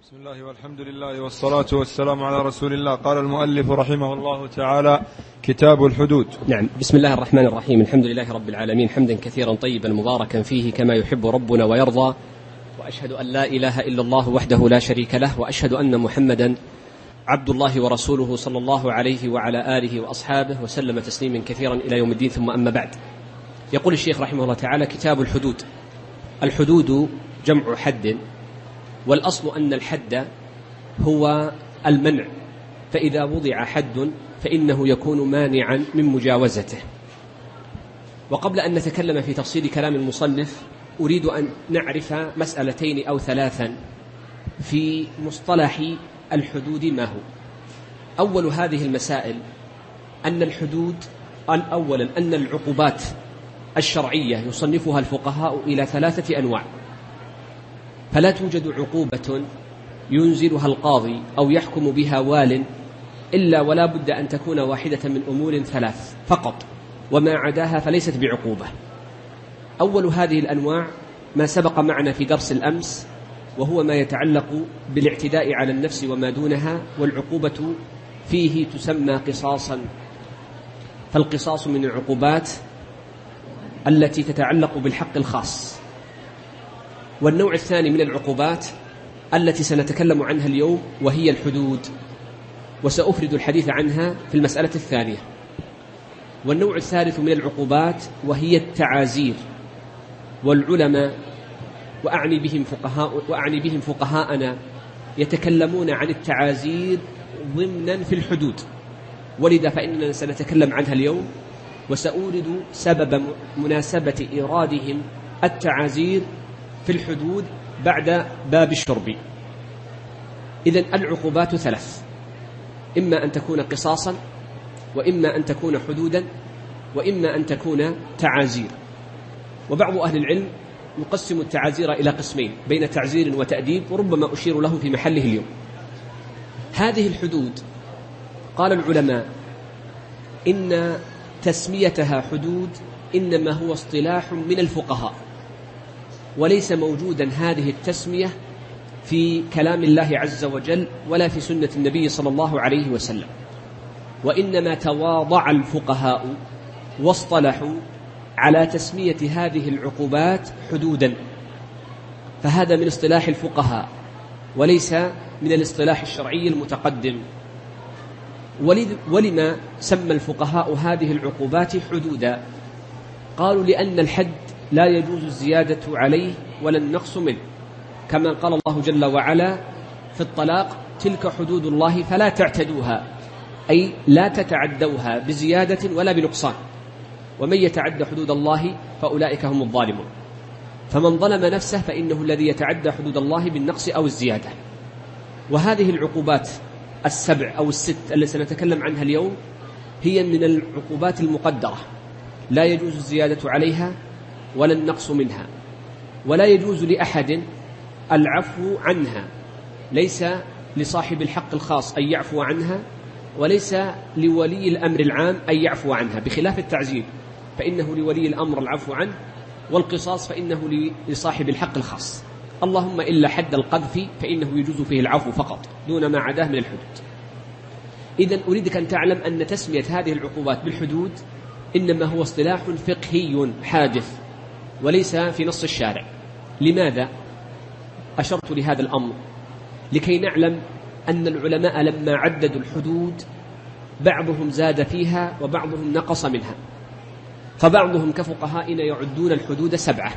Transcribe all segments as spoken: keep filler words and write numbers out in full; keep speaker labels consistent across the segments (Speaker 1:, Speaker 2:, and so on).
Speaker 1: بسم الله والحمد لله والصلاة والسلام على رسول الله. قال المؤلف رحمه الله تعالى: كتاب الحدود.
Speaker 2: نعم. بسم الله الرحمن الرحيم. الحمد لله رب العالمين، حمدا كثيرا طيبا مباركا فيه كما يحب ربنا ويرضى، وأشهد أن لا إله إلا الله وحده لا شريك له، وأشهد أن محمدا عبد الله ورسوله صلى الله عليه وعلى آله وأصحابه وسلم تسليما كثيرا إلى يوم الدين. ثم أما بعد، يقول الشيخ رحمه الله تعالى: كتاب الحدود. الحدود جمع حد، والأصل أن الحد هو المنع، فإذا وضع حد فإنه يكون مانعا من مجاوزته. وقبل أن نتكلم في تفصيل كلام المصنف أريد أن نعرف مسألتين أو ثلاثا في مصطلح الحدود ما هو. أول هذه المسائل أن الحدود أولا أن العقوبات الشرعية يصنفها الفقهاء إلى ثلاثة أنواع، فلا توجد عقوبة ينزلها القاضي أو يحكم بها وال إلا ولا بد أن تكون واحدة من أمور ثلاث فقط، وما عداها فليست بعقوبة. أول هذه الأنواع ما سبق معنا في درس الأمس، وهو ما يتعلق بالاعتداء على النفس وما دونها، والعقوبة فيه تسمى قصاصا. فالقصاص من العقوبات التي تتعلق بالحق الخاص. والنوع الثاني من العقوبات التي سنتكلم عنها اليوم وهي الحدود، وسأفرد الحديث عنها في المسألة الثانية. والنوع الثالث من العقوبات وهي التعازير، والعلماء وأعني بهم فقهاء وأعني بهم فقهاءنا يتكلمون عن التعازير ضمنا في الحدود، ولذا فإننا سنتكلم عنها اليوم، وسأورد سبب مناسبة إيرادهم التعازير في الحدود بعد باب الشرب. إذن العقوبات ثلاث: إما أن تكون قصاصا، وإما أن تكون حدودا، وإما أن تكون تعازير. وبعض أهل العلم يقسم التعازير إلى قسمين، بين تعزير وتأديب، وربما أشير له في محله اليوم. هذه الحدود قال العلماء إن تسميتها حدود إنما هو اصطلاح من الفقهاء، وليس موجودا هذه التسمية في كلام الله عز وجل ولا في سنة النبي صلى الله عليه وسلم، وإنما تواضع الفقهاء واصطلحوا على تسمية هذه العقوبات حدودا، فهذا من اصطلاح الفقهاء وليس من الاصطلاح الشرعي المتقدم. ولما سمى الفقهاء هذه العقوبات حدودا؟ قالوا لأن الحد لا يجوز الزيادة عليه ولا النقص منه، كما قال الله جل وعلا في الطلاق: تلك حدود الله فلا تعتدوها، أي لا تتعدوها بزيادة ولا بنقصان، ومن يتعد حدود الله فأولئك هم الظالمون. فمن ظلم نفسه فإنه الذي يتعدى حدود الله بالنقص أو الزيادة. وهذه العقوبات السبع أو الست التي سنتكلم عنها اليوم هي من العقوبات المقدرة، لا يجوز الزيادة عليها ولا النقص منها، ولا يجوز لأحد العفو عنها، ليس لصاحب الحق الخاص أن يعفو عنها، وليس لولي الأمر العام أن يعفو عنها، بخلاف التعزير فإنه لولي الأمر العفو عنه، والقصاص فإنه لصاحب الحق الخاص، اللهم إلا حد القذف فإنه يجوز فيه العفو فقط دون ما عداه من الحدود. إذن أريدك أن تعلم أن تسمية هذه العقوبات بالحدود إنما هو اصطلاح فقهي حادث وليس في نص الشارع. لماذا أشرت لهذا الأمر؟ لكي نعلم أن العلماء لما عددوا الحدود بعضهم زاد فيها وبعضهم نقص منها، فبعضهم كفقهائنا يعدون الحدود سبعة،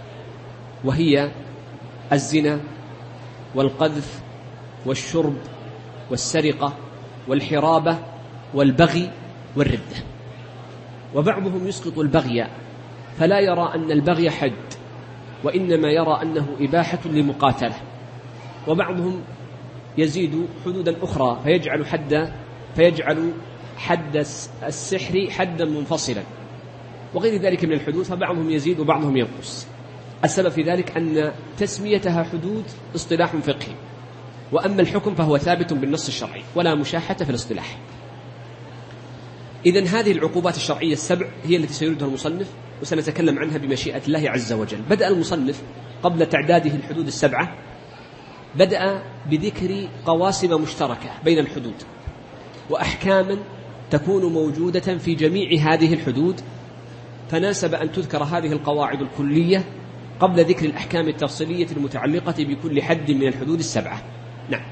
Speaker 2: وهي الزنا والقذف والشرب والسرقة والحرابة والبغي والردة. وبعضهم يسقط البغي فلا يرى أن البغي حد، وإنما يرى أنه إباحة لمقاتلة. وبعضهم يزيد حدودا أخرى فيجعل حد فيجعل حد السحر حدا منفصلا وغير ذلك من الحدود، فبعضهم يزيد وبعضهم ينقص. السبب في ذلك أن تسميتها حدود اصطلاح فقهي، وأما الحكم فهو ثابت بالنص الشرعي ولا مشاحة في الاصطلاح. إذن هذه العقوبات الشرعية السبع هي التي سيردها المصنف، وسنتكلم عنها بمشيئة الله عز وجل. بدأ المصنف قبل تعداده الحدود السبعة بدأ بذكر قواسم مشتركة بين الحدود وأحكاما تكون موجودة في جميع هذه الحدود، فناسب أن تذكر هذه القواعد الكلية قبل ذكر الأحكام التفصيلية المتعلقة بكل حد من الحدود السبعة. نعم.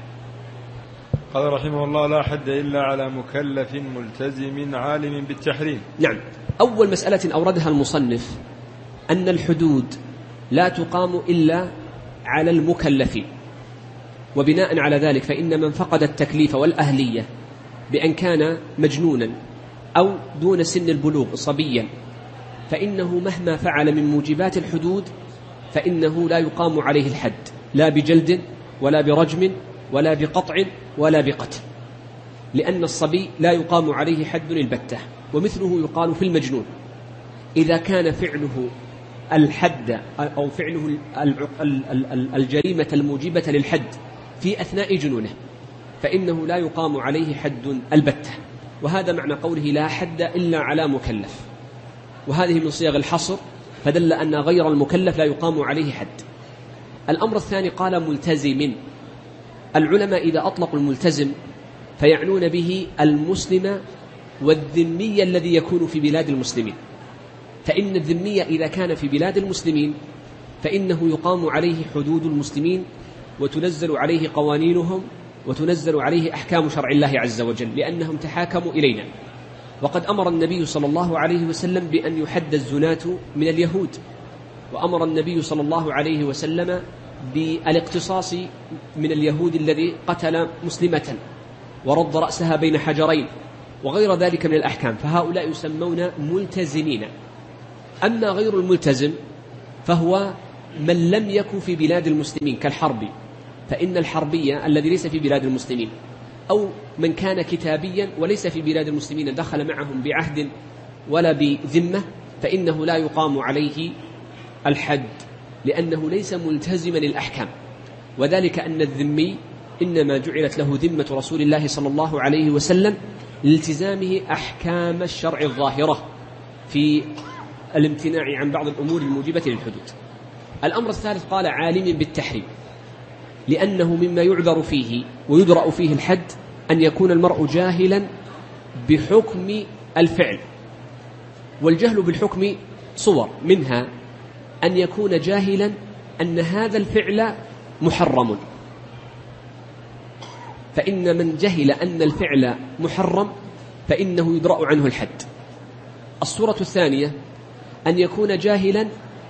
Speaker 1: قال رحمه الله: لا حد إلا على مكلف ملتزم عالم بالتحريم.
Speaker 2: نعم. أول مسألة أوردها المصنف أن الحدود لا تقام إلا على المكلفين، وبناء على ذلك فإن من فقد التكليف والأهلية بأن كان مجنونا أو دون سن البلوغ صبيا فإنه مهما فعل من موجبات الحدود فإنه لا يقام عليه الحد، لا بجلد ولا برجم ولا بقطع ولا بقتل، لأن الصبي لا يقام عليه حد البتة. ومثله يقال في المجنون إذا كان فعله الحد أو فعله الجريمة الموجبة للحد في أثناء جنونه فإنه لا يقام عليه حد البتة، وهذا معنى قوله لا حد إلا على مكلف، وهذه من صيغ الحصر فدل أن غير المكلف لا يقام عليه حد. الأمر الثاني قال ملتزم. العلماء إذا أطلقوا الملتزم فيعنون به المسلم والذمي الذي يكون في بلاد المسلمين، فإن الذمي إذا كان في بلاد المسلمين فإنه يقام عليه حدود المسلمين وتنزل عليه قوانينهم وتنزل عليه أحكام شرع الله عز وجل لأنهم تحاكموا إلينا. وقد أمر النبي صلى الله عليه وسلم بأن يحد الزناة من اليهود، وأمر النبي صلى الله عليه وسلم بالاقتصاص من اليهود الذي قتل مسلمة ورد رأسها بين حجرين وغير ذلك من الأحكام، فهؤلاء يسمون ملتزمين. أما غير الملتزم فهو من لم يكن في بلاد المسلمين كالحربي، فإن الحربية الذي ليس في بلاد المسلمين، أو من كان كتابيا وليس في بلاد المسلمين دخل معهم بعهد ولا بذمة فإنه لا يقام عليه الحد لأنه ليس ملتزما للأحكام، وذلك أن الذمي إنما جعلت له ذمة رسول الله صلى الله عليه وسلم لالتزامه أحكام الشرع الظاهرة في الامتناع عن بعض الأمور الموجبة للحدود. الأمر الثالث قال عالم بالتحريم، لأنه مما يعذر فيه ويدرأ فيه الحد أن يكون المرء جاهلا بحكم الفعل، والجهل بالحكم صور، منها أن يكون جاهلا أن هذا الفعل محرم، فإن من جهل أن الفعل محرم فإنه يدرأ عنه الحد. الصورة الثانية أن يكون جاهلا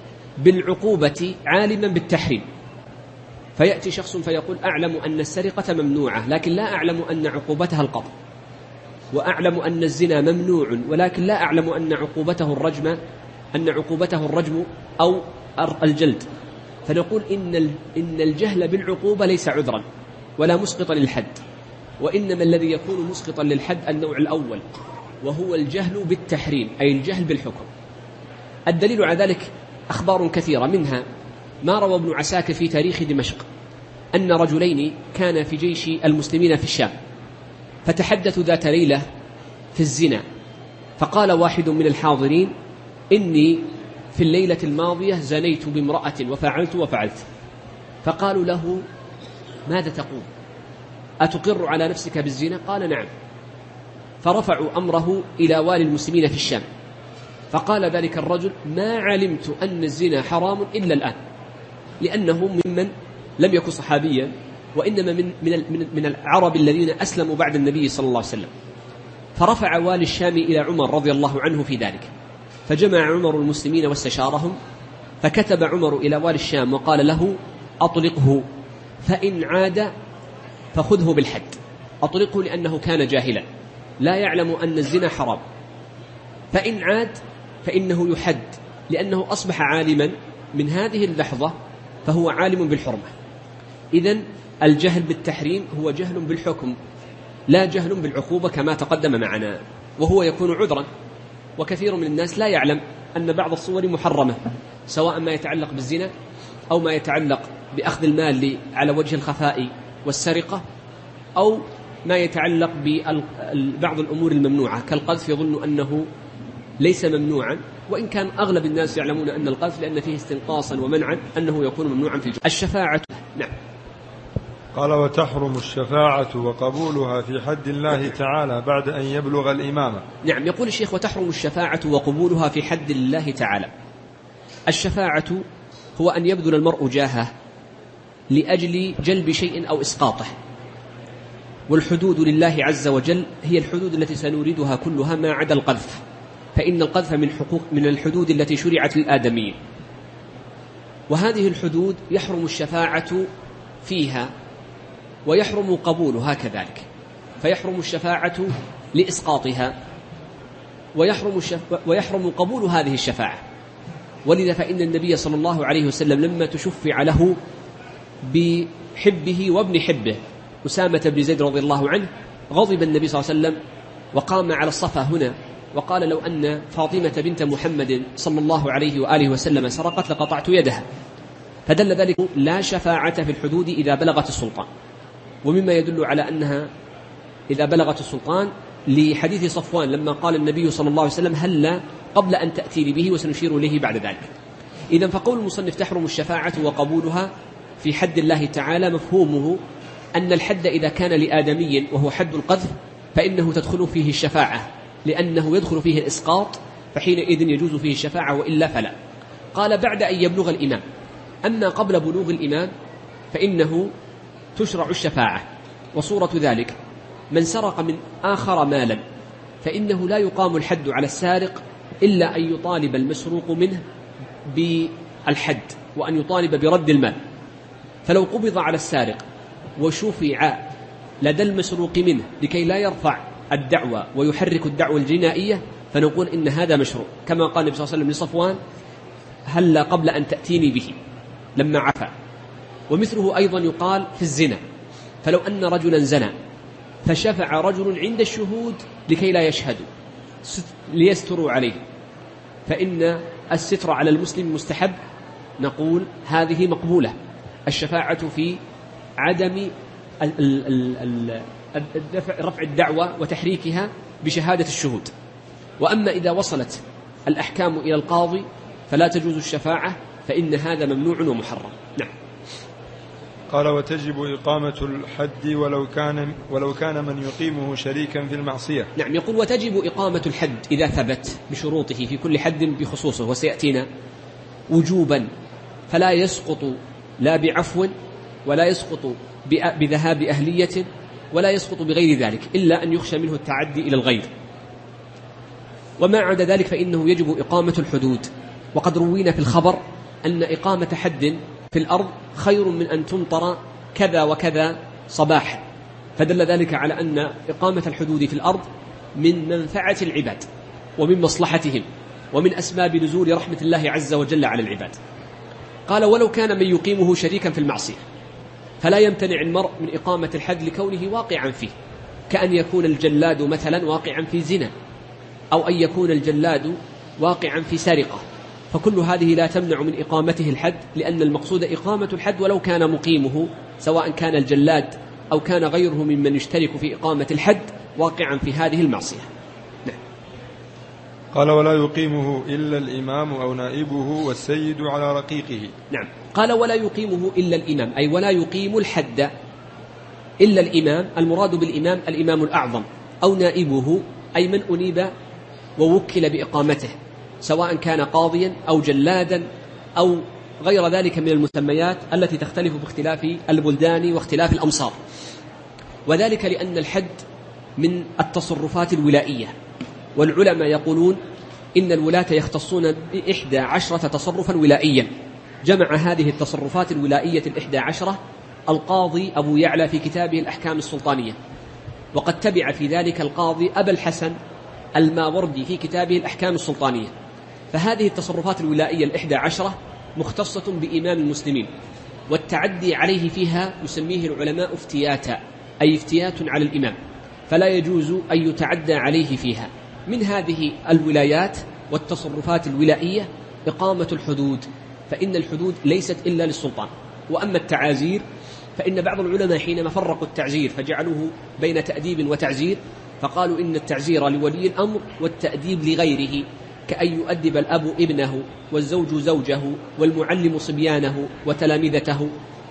Speaker 2: بالعقوبة عالما بالتحريم، فيأتي شخص فيقول أعلم أن السرقة ممنوعة لكن لا أعلم أن عقوبتها القطع، وأعلم أن الزنا ممنوع ولكن لا أعلم أن عقوبته الرجم أن عقوبته الرجم أو الجلد، فنقول إن إن الجهل بالعقوبة ليس عذرا ولا مسقطا للحد، وإنما الذي يكون مسقطا للحد النوع الأول وهو الجهل بالتحريم، أي الجهل بالحكم. الدليل على ذلك أخبار كثيرة، منها ما روى ابن عساكر في تاريخ دمشق أن رجلين كان في جيش المسلمين في الشام فتحدثوا ذات ليلة في الزنا، فقال واحد من الحاضرين إني في الليلة الماضية زنيت بامرأة وفعلت وفعلت، فقالوا له ماذا تقول؟ أتقر على نفسك بالزنا؟ قال نعم. فرفعوا أمره إلى والي المسلمين في الشام، فقال ذلك الرجل ما علمت أن الزنا حرام إلا الآن، لأنه ممن لم يكن صحابيا وإنما من, من, من العرب الذين أسلموا بعد النبي صلى الله عليه وسلم. فرفع والي الشام إلى عمر رضي الله عنه في ذلك، فجمع عمر المسلمين واستشارهم، فكتب عمر إلى والي الشام وقال له أطلقه، فإن عاد فخذه بالحد. أطلقه لأنه كان جاهلا لا يعلم أن الزنا حرام، فإن عاد فإنه يحد لأنه أصبح عالما من هذه اللحظة، فهو عالم بالحرمة. إذن الجهل بالتحريم هو جهل بالحكم لا جهل بالعقوبة كما تقدم معنا، وهو يكون عذرا. وكثير من الناس لا يعلم أن بعض الصور محرمة، سواء ما يتعلق بالزنا أو ما يتعلق بأخذ المال على وجه الخفاء والسرقة، أو ما يتعلق ببعض الأمور الممنوعة كالقذف، يظن أنه ليس ممنوعا، وإن كان أغلب الناس يعلمون أن القذف لأن فيه استنقاصا ومنعا أنه يكون ممنوعا في الجهل. الشفاعة نعم.
Speaker 1: قال وتحرم الشفاعة وقبولها في حد الله تعالى بعد أن يبلغ الإمامة.
Speaker 2: نعم، يقول الشيخ وتحرم الشفاعة وقبولها في حد الله تعالى. الشفاعة هو أن يبذل المرء جاهه لأجل جلب شيء أو إسقاطه، والحدود لله عز وجل هي الحدود التي سنريدها كلها ما عدا القذف، فإن القذف من حقوق من الحدود التي شرعت للآدميين، وهذه الحدود يحرم الشفاعة فيها ويحرم قبولها كذلك، فيحرم الشفاعة لإسقاطها ويحرم, الشف... ويحرم قبول هذه الشفاعة. ولذا فإن النبي صلى الله عليه وسلم لما تشفع له بحبه وابن حبه أسامة بن زيد رضي الله عنه، غضب النبي صلى الله عليه وسلم وقام على الصفا هنا وقال لو أن فاطمة بنت محمد صلى الله عليه وآله وسلم سرقت لقطعت يدها، فدل ذلك لا شفاعة في الحدود إذا بلغت السلطان. ومما يدل على أنها إذا بلغت السلطان لحديث صفوان لما قال النبي صلى الله عليه وسلم هلا قبل أن تأتي به وسنشير إليه بعد ذلك. إذن فقول المصنف تحرم الشفاعة وقبولها في حد الله تعالى مفهومه أن الحد إذا كان لآدمي وهو حد القذف فإنه تدخل فيه الشفاعة لأنه يدخل فيه الإسقاط، فحينئذ يجوز فيه الشفاعة وإلا فلا. قال بعد أن يبلغ الإمام، أما قبل بلوغ الإمام فإنه تشرع الشفاعة. وصورة ذلك من سرق من آخر مالا فإنه لا يقام الحد على السارق إلا أن يطالب المسروق منه بالحد وأن يطالب برد المال. فلو قبض على السارق وشفع لدى المسروق منه لكي لا يرفع الدعوة ويحرك الدعوة الجنائية فنقول إن هذا مشروع، كما قال النبي صلى الله عليه وسلم لصفوان هلا قبل أن تأتيني به لما عفا. ومثله أيضا يقال في الزنا، فلو أن رجلا زنى فشفع رجل عند الشهود لكي لا يشهدوا ليستروا عليه، فإن الستر على المسلم مستحب، نقول هذه مقبولة الشفاعة في عدم رفع الدعوة وتحريكها بشهادة الشهود. وأما إذا وصلت الأحكام إلى القاضي فلا تجوز الشفاعة، فإن هذا ممنوع ومحرم. نعم.
Speaker 1: قال وتجب إقامة الحد ولو كان ولو كان من يقيمه شريكا في المعصية.
Speaker 2: نعم، يقول وتجب إقامة الحد إذا ثبت بشروطه في كل حد بخصوصه، وسيأتينا وجوبا، فلا يسقط لا بعفو ولا يسقط بذهاب أهلية ولا يسقط بغير ذلك إلا أن يخشى منه التعدي إلى الغير. وما عدا ذلك فإنه يجب إقامة الحدود. وقد روينا في الخبر أن إقامة حد في الأرض خير من أن تمطر كذا وكذا صباحا، فدل ذلك على أن إقامة الحدود في الأرض من منفعة العباد ومن مصلحتهم ومن أسباب نزول رحمة الله عز وجل على العباد. قال ولو كان من يقيمه شريكا في المعصية، فلا يمتنع المرء من إقامة الحد لكونه واقعا فيه، كأن يكون الجلاد مثلا واقعا في زنا، أو أن يكون الجلاد واقعا في سرقة، فكل هذه لا تمنع من إقامته الحد، لأن المقصود إقامة الحد ولو كان مقيمه سواء كان الجلاد أو كان غيره ممن يشترك في إقامة الحد واقعا في هذه المعصية. نعم.
Speaker 1: قال ولا يقيمه إلا الإمام أو نائبه والسيد على رقيقه.
Speaker 2: نعم. قال ولا يقيمه إلا الإمام، أي ولا يقيم الحد إلا الإمام، المراد بالإمام الإمام الأعظم، أو نائبه أي من أنيب ووكل بإقامته، سواء كان قاضيا أو جلادا أو غير ذلك من المسميات التي تختلف باختلاف البلدان واختلاف الأمصار. وذلك لأن الحد من التصرفات الولائية، والعلماء يقولون إن الولاة يختصون بإحدى عشرة تصرفا ولائيا. جمع هذه التصرفات الولائية الإحدى عشرة القاضي أبو يعلى في كتابه الأحكام السلطانية، وقد تبع في ذلك القاضي أبا الحسن الماوردي في كتابه الأحكام السلطانية. فهذه التصرفات الولائية الإحدى عشرة مختصة بإمام المسلمين، والتعدي عليه فيها يسميه العلماء افتياتا، أي افتيات على الإمام، فلا يجوز أن يتعدى عليه فيها. من هذه الولايات والتصرفات الولائية إقامة الحدود، فإن الحدود ليست إلا للسلطان. وأما التعازير فإن بعض العلماء حينما فرقوا التعزير فجعلوه بين تأديب وتعزير، فقالوا إن التعزير لولي الأمر والتأديب لغيره، كأن يؤدب الأب ابنه والزوج زوجه والمعلم صبيانه وتلامذته،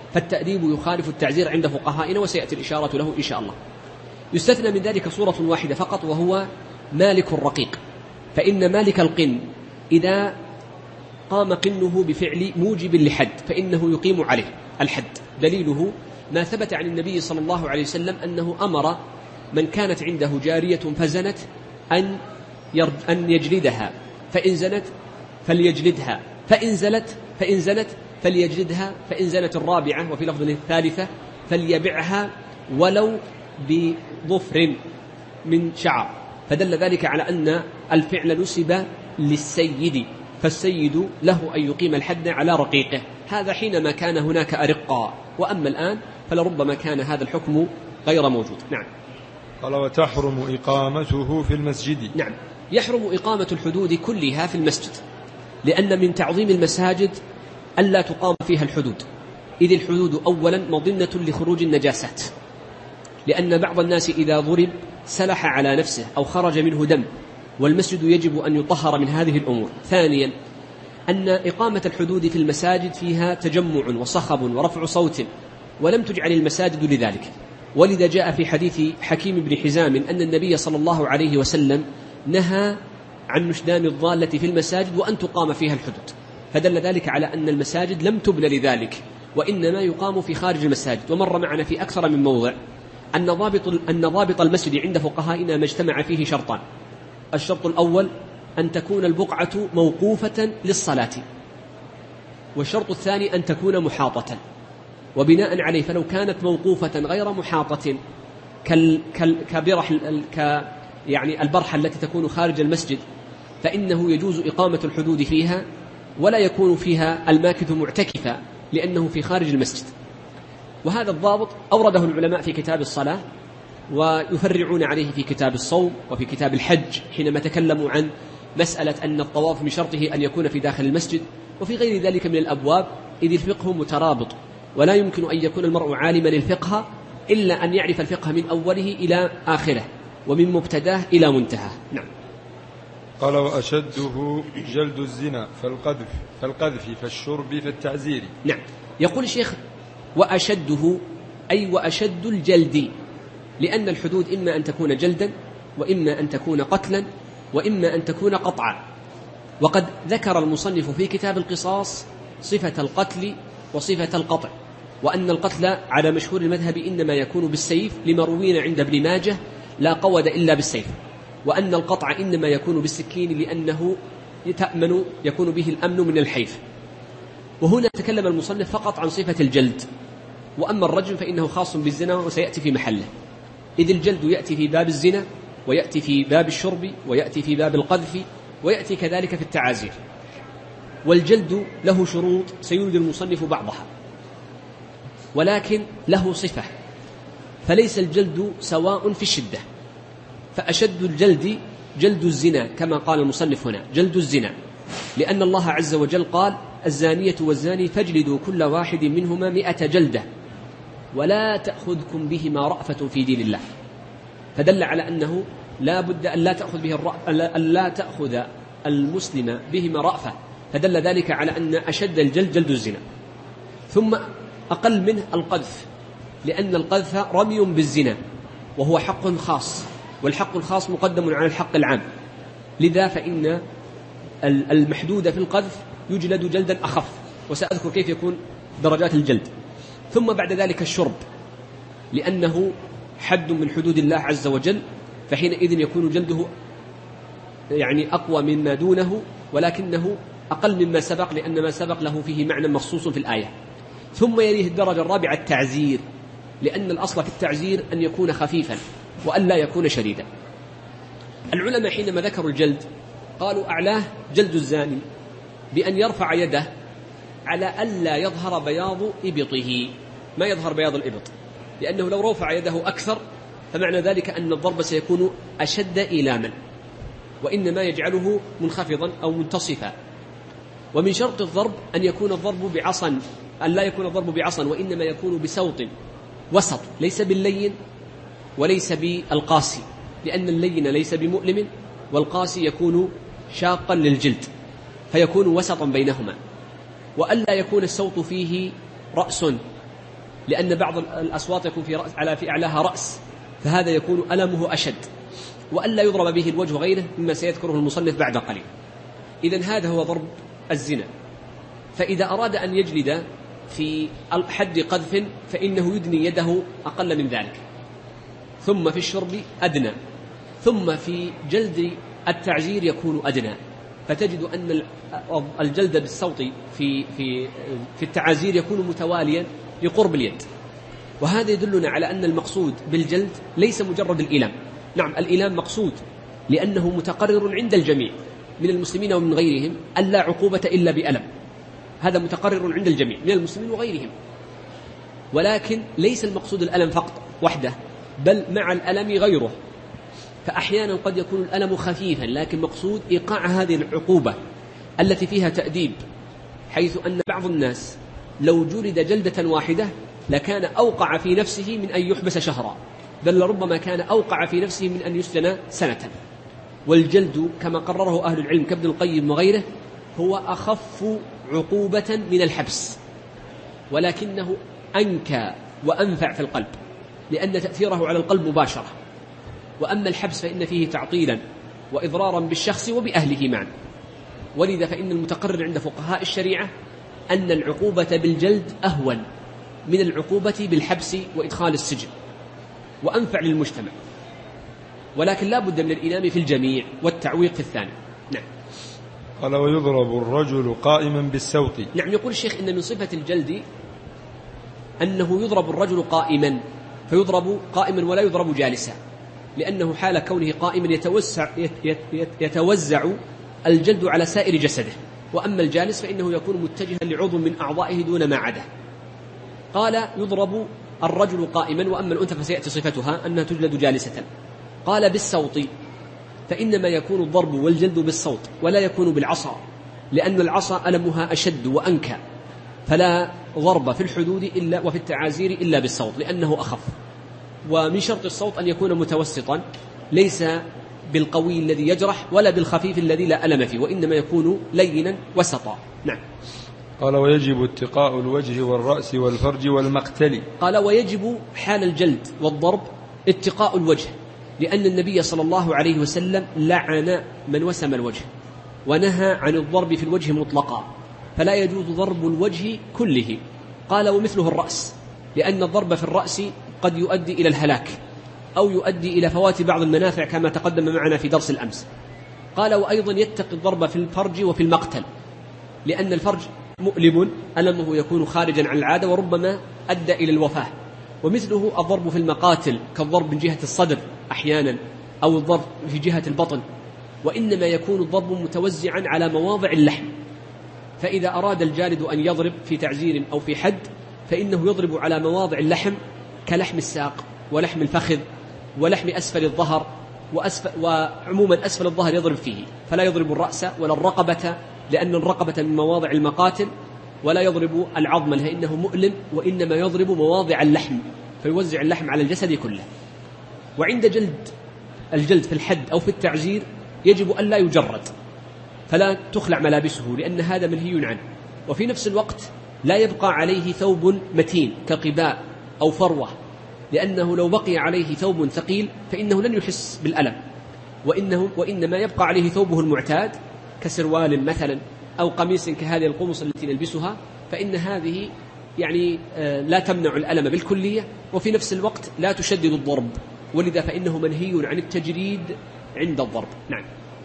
Speaker 2: فالتأديب يخالف التعزير عند فقهائنا، وسيأتي الإشارة له إن شاء الله. يستثنى من ذلك صورة واحدة فقط، وهو مالك الرقيق، فإن مالك القن إذا قام قنه بفعل موجب لحد فإنه يقيم عليه الحد. دليله ما ثبت عن النبي صلى الله عليه وسلم أنه أمر من كانت عنده جارية فزنت أن أن يجلدها، فإن زنت فليجلدها، فإن زلت فإن زنت فليجلدها، فإن زنت الرابعة وفي لفظ الثالثة فليبعها ولو بظفر من شعر. فدل ذلك على أن الفعل نسب للسيد، فالسيد له أن يقيم الحد على رقيقه. هذا حينما كان هناك أرقاء، وأما الآن فلربما كان هذا الحكم غير موجود. نعم.
Speaker 1: قال وتحرم إقامته في المسجد.
Speaker 2: نعم، يحرم إقامة الحدود كلها في المسجد، لأن من تعظيم المساجد ألا تقام فيها الحدود، إذ الحدود أولا مظنة لخروج النجاسات، لأن بعض الناس إذا ضرب سلح على نفسه أو خرج منه دم، والمسجد يجب أن يطهر من هذه الأمور. ثانيا أن إقامة الحدود في المساجد فيها تجمع وصخب ورفع صوت، ولم تجعل المساجد لذلك. ولذا جاء في حديث حكيم بن حزام أن النبي صلى الله عليه وسلم نهى عن نشدان الضالة في المساجد وأن تقام فيها الحدود، فدل ذلك على أن المساجد لم تبن لذلك، وإنما يقام في خارج المساجد. ومر معنا في أكثر من موضع أن ضابط أن ضابط المسجد عند فقهائنا ما اجتمع فيه شرطان: الشرط الأول أن تكون البقعة موقوفة للصلاة، والشرط الثاني أن تكون محاطة. وبناء عليه فلو كانت موقوفة غير محاطة كبرح ك يعني البرحة التي تكون خارج المسجد، فإنه يجوز إقامة الحدود فيها، ولا يكون فيها الماكث معتكفا لأنه في خارج المسجد. وهذا الضابط أورده العلماء في كتاب الصلاة، ويفرعون عليه في كتاب الصوم وفي كتاب الحج حينما تكلموا عن مسألة أن الطواف من شرطه أن يكون في داخل المسجد، وفي غير ذلك من الأبواب، إذ الفقه مترابط، ولا يمكن أن يكون المرء عالما الفقه إلا أن يعرف الفقه من أوله إلى آخره، ومن مبتداه إلى منتهى. نعم.
Speaker 1: قال وأشده جلد الزنا فالقذف فالقذف فالشرب فالتعزير.
Speaker 2: نعم. يقول الشيخ وأشده أي وأشد الجلد، لأن الحدود إما أن تكون جلدا، وإما أن تكون قتلا، وإما أن تكون قطعا. وقد ذكر المصنف في كتاب القصاص صفة القتل وصفة القطع، وأن القتل على مشهور المذهب إنما يكون بالسيف، لما روينا عند ابن ماجه لا قود إلا بالسيف، وأن القطع إنما يكون بالسكين لأنه يتأمن يكون به الأمن من الحيف. وهنا تكلم المصنف فقط عن صفة الجلد، وأما الرجم فإنه خاص بالزنا وسيأتي في محله، إذ الجلد يأتي في باب الزنا، ويأتي في باب الشرب، ويأتي في باب القذف، ويأتي كذلك في التعازير. والجلد له شروط سيورد المصنف بعضها، ولكن له صفة، فليس الجلد سواء في الشدة، فأشد الجلد جلد الزنا كما قال المصنف هنا جلد الزنا، لأن الله عز وجل قال الزانية والزاني فاجلدوا كل واحد منهما مئة جلدة ولا تأخذكم بهما رأفة في دين الله، فدل على أنه لا بد أن لا تأخذ به الرأفة، أن لا تأخذ المسلم بهما رأفة، فدل ذلك على أن أشد الجلد جلد الزنا. ثم أقل منه القذف، لأن القذف رمي بالزنا وهو حق خاص، والحق الخاص مقدم على الحق العام، لذا فإن المحدود في القذف يجلد جلدا أخف، وسأذكر كيف يكون درجات الجلد. ثم بعد ذلك الشرب، لأنه حد من حدود الله عز وجل، فحينئذ يكون جلده يعني أقوى مما دونه، ولكنه أقل مما سبق، لأن ما سبق له فيه معنى مخصوص في الآية. ثم يليه الدرجة الرابعة التعزير، لأن الأصل في التعزير أن يكون خفيفا وأن لا يكون شديدا. العلماء حينما ذكروا الجلد قالوا أعلاه جلد الزاني بأن يرفع يده على ألا يظهر بياض إبطه، ما يظهر بياض الإبط، لأنه لو رفع يده أكثر فمعنى ذلك أن الضرب سيكون أشد إيلاما، وإنما يجعله منخفضا أو منتصفا. ومن شرط الضرب أن يكون الضرب بعصا، أن لا يكون الضرب بعصا، وإنما يكون بسوط وسط، ليس باللين وليس بالقاسي، لأن اللين ليس بمؤلم، والقاسي يكون شاقا للجلد، فيكون وسطا بينهما. وألا يكون السوط فيه رأس، لأن بعض الأصوات يكون في رأس على في أعلاها رأس، فهذا يكون ألمه أشد، وألا يضرب به الوجه غيره مما سيذكره المصنف بعد قليل. إذن هذا هو ضرب الزنا. فإذا أراد أن يجلد في حد قذف فإنه يدني يده أقل من ذلك، ثم في الشرب أدنى، ثم في جلد التعزير يكون أدنى. فتجد أن الجلد بالصوت في في في التعازير يكون متواليا لقرب اليد، وهذا يدلنا على أن المقصود بالجلد ليس مجرد الإيلام. نعم الإيلام مقصود لأنه متقرر عند الجميع من المسلمين ومن غيرهم أن لا عقوبة إلا بألم، هذا متقرر عند الجميع من المسلمين وغيرهم، ولكن ليس المقصود الألم فقط وحده، بل مع الألم غيره. فأحيانا قد يكون الألم خفيفا لكن مقصود إيقاع هذه العقوبة التي فيها تأديب، حيث أن بعض الناس لو جلد جلدة واحدة لكان أوقع في نفسه من أن يحبس شهرا، بل لربما كان أوقع في نفسه من أن يسجن سنة. والجلد كما قرره أهل العلم كابن القيم وغيره هو أخف عقوبة من الحبس، ولكنه أنكى وأنفع في القلب لأن تأثيره على القلب مباشرة. وأما الحبس فإن فيه تعطيلا وإضرارا بالشخص وبأهله معا، ولذا فإن المتقرر عند فقهاء الشريعة أن العقوبة بالجلد أهون من العقوبة بالحبس وإدخال السجن، وأنفع للمجتمع، ولكن لا بد من الإنام في الجميع والتعويق في الثاني. نعم.
Speaker 1: قال ويضرب الرجل قائما بالسوط.
Speaker 2: نعم، يقول الشيخ إن من صفة الجلد أنه يضرب الرجل قائما، فيضرب قائما ولا يضرب جالسا، لأنه حال كونه قائما يتوسع يتوزع الجلد على سائر جسده، وأما الجالس فإنه يكون متجها لعضو من أعضائه دون ما عدا. قال يضرب الرجل قائما، وأما الأنثى فسيأتي صفتها أنها تجلد جالسة. قال بالصوت، فإنما يكون الضرب والجلد بالصوت ولا يكون بالعصا، لأن العصا ألمها أشد وأنكى، فلا ضرب في الحدود إلا وفي التعازير إلا بالصوت لأنه أخف. ومن شرط الصوت أن يكون متوسطا، ليس بالقوي الذي يجرح ولا بالخفيف الذي لا ألم فيه، وإنما يكون لينا وسطا. نعم.
Speaker 1: قال ويجب اتقاء الوجه والرأس والفرج والمقتل.
Speaker 2: قال ويجب حال الجلد والضرب اتقاء الوجه، لأن النبي صلى الله عليه وسلم لعن من وسم الوجه، ونهى عن الضرب في الوجه مطلقا، فلا يجوز ضرب الوجه كله. قال ومثله الرأس، لأن الضرب في الرأس قد يؤدي إلى الهلاك أو يؤدي إلى فوات بعض المنافع كما تقدم معنا في درس الأمس. قال وأيضا يتقي الضرب في الفرج وفي المقتل، لأن الفرج مؤلم ألمه يكون خارجا عن العادة وربما أدى إلى الوفاة. ومثله الضرب في المقاتل كالضرب من جهة الصدر أحيانا أو الضرب في جهة البطن، وإنما يكون الضرب متوزعا على مواضع اللحم. فإذا أراد الجالد أن يضرب في تعزير أو في حد فإنه يضرب على مواضع اللحم كلحم الساق ولحم الفخذ ولحم أسفل الظهر وأسفل، وعموما أسفل الظهر يضرب فيه، فلا يضرب الرأس ولا الرقبة لأن الرقبة من مواضع المقاتل، ولا يضرب العظم لأنه مؤلم، وإنما يضرب مواضع اللحم فيوزع اللحم على الجسد كله. وعند جلد الجلد في الحد أو في التعزير يجب أن لا يجرد، فلا تخلع ملابسه لأن هذا منهي عنه، وفي نفس الوقت لا يبقى عليه ثوب متين كقباء أو فروة، لأنه لو بقي عليه ثوب ثقيل فإنه لن يحس بالألم، وإنه وإنما يبقى عليه ثوبه المعتاد كسروال مثلا أو قميص كهذه القمص التي نلبسها، فإن هذه يعني لا تمنع الألم بالكلية، وفي نفس الوقت لا تشدد الضرب، ولذا فإنه منهي عن التجريد عند الضرب. نعم.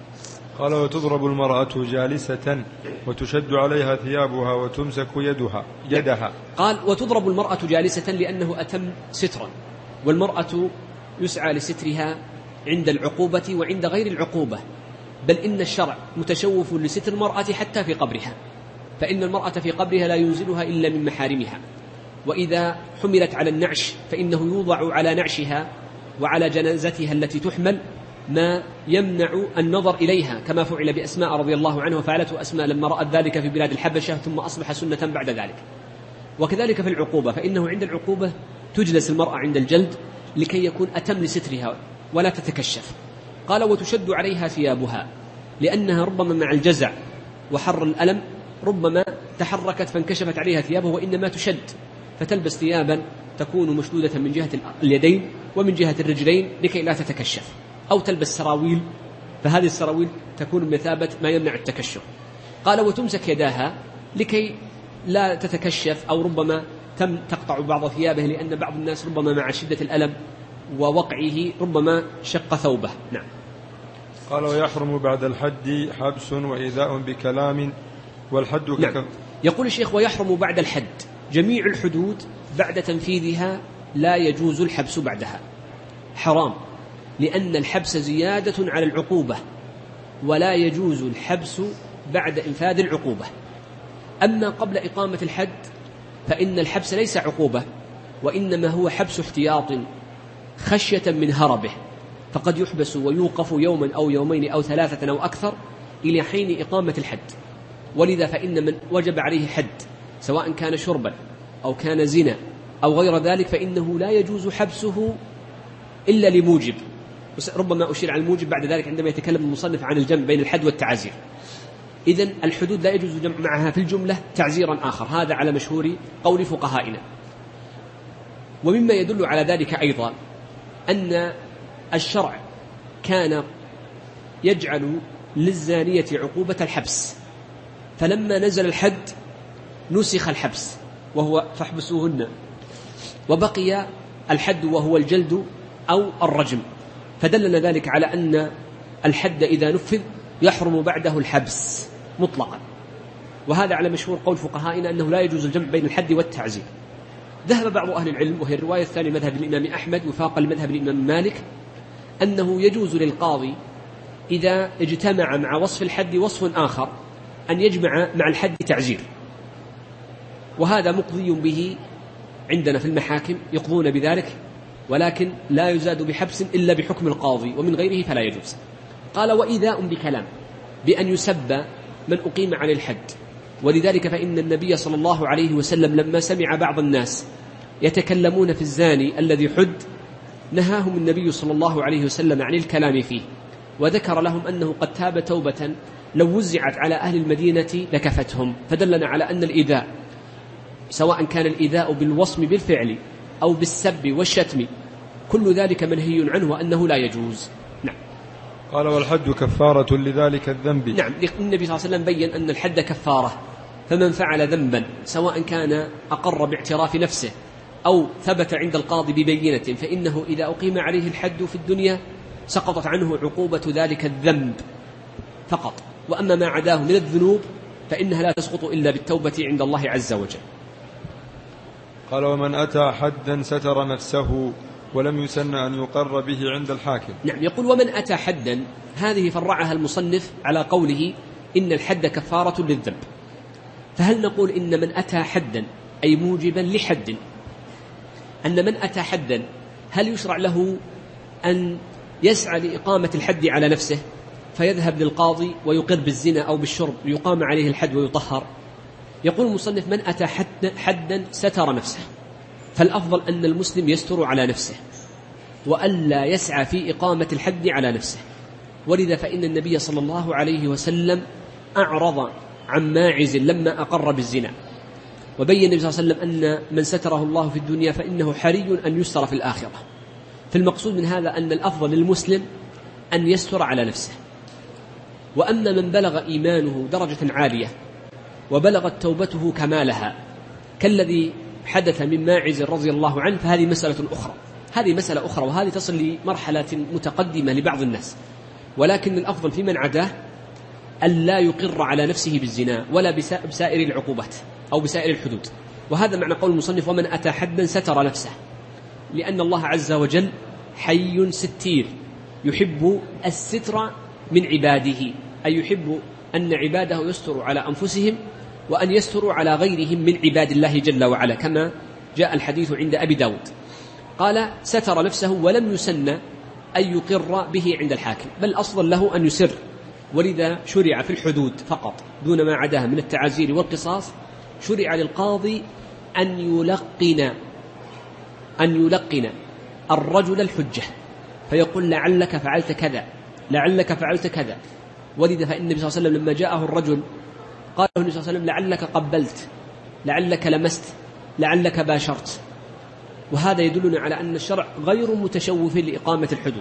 Speaker 1: قال وتضرب المرأة جالسة وتشد عليها ثيابها وتمسك يدها يدها.
Speaker 2: قال وتضرب المرأة جالسة لأنه أتم سترا، والمرأة يسعى لسترها عند العقوبة وعند غير العقوبة، بل إن الشرع متشوف لستر المرأة حتى في قبرها، فإن المرأة في قبرها لا ينزلها إلا من محارمها، وإذا حملت على النعش فإنه يوضع على نعشها وعلى جنازتها التي تحمل ما يمنع النظر إليها، كما فعل بأسماء رضي الله عنها، وفعلته أسماء لما رأت ذلك في بلاد الحبشة ثم أصبح سنة بعد ذلك. وكذلك في العقوبة، فإنه عند العقوبة تجلس المرأة عند الجلد لكي يكون أتم لسترها ولا تتكشف. قال وتشد عليها ثيابها، لأنها ربما مع الجزع وحر الألم ربما تحركت فانكشفت عليها ثيابه، وإنما تشد فتلبس ثيابا تكون مشدودة من جهة اليدين ومن جهة الرجلين لكي لا تتكشف، أو تلبس سراويل، فهذه السراويل تكون بمثابة ما يمنع التكشف. قال وتمسك يداها لكي لا تتكشف، أو ربما تم تقطع بعض ثيابه، لأن بعض الناس ربما مع شدة الألم ووقعه ربما شق ثوبه. نعم.
Speaker 1: قال ويحرم بعد الحد حبس وإيذاء بكلام والحد
Speaker 2: نعم.
Speaker 1: كك...
Speaker 2: يقول الشيخ ويحرم بعد الحد جميع الحدود بعد تنفيذها لا يجوز الحبس بعدها، حرام، لأن الحبس زيادة على العقوبة، ولا يجوز الحبس بعد إنفاذ العقوبة. أما قبل إقامة الحد فإن الحبس ليس عقوبة، وإنما هو حبس احتياط خشية من هربه، فقد يحبس ويوقف يوما أو يومين أو ثلاثة أو أكثر إلى حين إقامة الحد. ولذا فإن من وجب عليه حد سواء كان شربا أو كان زنا أو غير ذلك فإنه لا يجوز حبسه إلا لموجب. ربما أشير على الموجب بعد ذلك عندما يتكلم المصنف عن الجمع بين الحد والتعزير. إذن الحدود لا يجوز جمع معها في الجملة تعزيرا آخر، هذا على مشهور قول فقهائنا. ومما يدل على ذلك أيضا أن الشرع كان يجعل للزانية عقوبة الحبس، فلما نزل الحد نسخ الحبس وهو فاحبسوهن، وبقي الحد وهو الجلد أو الرجم، فدلنا ذلك على أن الحد إذا نفذ يحرم بعده الحبس مطلقا. وهذا على مشهور قول فقهائنا أنه لا يجوز الجمع بين الحد والتعزير. ذهب بعض أهل العلم، وهي الرواية الثانية مذهب الإمام أحمد وفاق المذهب الإمام مالك، أنه يجوز للقاضي إذا اجتمع مع وصف الحد وصف آخر أن يجمع مع الحد تعزير، وهذا مقضي به عندنا في المحاكم، يقضون بذلك، ولكن لا يزاد بحبس إلا بحكم القاضي، ومن غيره فلا يجوز. قال وإيذاء بكلام، بأن يسب من أقيم عليه الحد. ولذلك فإن النبي صلى الله عليه وسلم لما سمع بعض الناس يتكلمون في الزاني الذي حد نهاهم النبي صلى الله عليه وسلم عن الكلام فيه، وذكر لهم أنه قد تاب توبة لو وزعت على أهل المدينة لكفتهم. فدلنا على أن الإيذاء سواء كان الإيذاء بالوصم بالفعل أو بالسب والشتم كل ذلك منهي عنه وأنه لا يجوز. نعم.
Speaker 1: قال والحد كفارة لذلك الذنب.
Speaker 2: نعم، النبي صلى الله عليه وسلم بيّن أن الحد كفارة، فمن فعل ذنبا سواء كان أقر باعتراف نفسه أو ثبت عند القاضي ببينة فإنه إذا أقيم عليه الحد في الدنيا سقطت عنه عقوبة ذلك الذنب فقط، وأما ما عداه من الذنوب فإنها لا تسقط إلا بالتوبة عند الله عز وجل.
Speaker 1: قال ومن أتى حدا ستر نفسه ولم يسن أن يقر به عند الحاكم.
Speaker 2: نعم، يقول ومن أتى حدا، هذه فرعها المصنف على قوله إن الحد كفارة للذنب. فهل نقول إن من أتى حدا أي موجبا لحد، أن من أتى حدا هل يشرع له أن يسعى لإقامة الحد على نفسه فيذهب للقاضي ويقر بالزنا أو بالشرب يقام عليه الحد ويطهر؟ يقول المصنف من أتى حدا ستر نفسه، فالأفضل أن المسلم يستر على نفسه وألا يسعى في إقامة الحد على نفسه. ولذا فإن النبي صلى الله عليه وسلم أعرض عن ماعز لما أقر بالزنا، وبين النبي صلى الله عليه وسلم أن من ستره الله في الدنيا فإنه حري أن يستر في الآخرة. فالمقصود من هذا أن الأفضل للمسلم أن يستر على نفسه. وأما من بلغ إيمانه درجة عالية وبلغت توبته كمالها كالذي حدث من ماعز رضي الله عنه فهذه مسألة أخرى، هذه مسألة أخرى وهذه تصل لمرحلة متقدمة لبعض الناس. ولكن الأفضل في من عداه أن لا يقر على نفسه بالزنا ولا بسائر العقوبات أو بسائر الحدود. وهذا معنى قول المصنف ومن أتى حدا ستر نفسه، لأن الله عز وجل حي ستير يحب الستر من عباده، أي يحب أن عباده يستروا على أنفسهم وأن يستروا على غيرهم من عباد الله جل وعلا، كما جاء الحديث عند أبي داود. قال ستر نفسه ولم يسن أن يقر به عند الحاكم، بل أفضل له أن يسر. ولذا شرع في الحدود فقط دون ما عداها من التعازير والقصاص شرع للقاضي أن يلقن أن يلقن الرجل الحجة، فيقول لعلك فعلت كذا، لعلك فعلت كذا. ولذا فإن النبي صلى الله عليه وسلم لما جاءه الرجل قال له النبي صلى الله عليه وسلم لعلك قبلت، لعلك لمست، لعلك باشرت. وهذا يدلنا على أن الشرع غير متشوف لإقامة الحدود،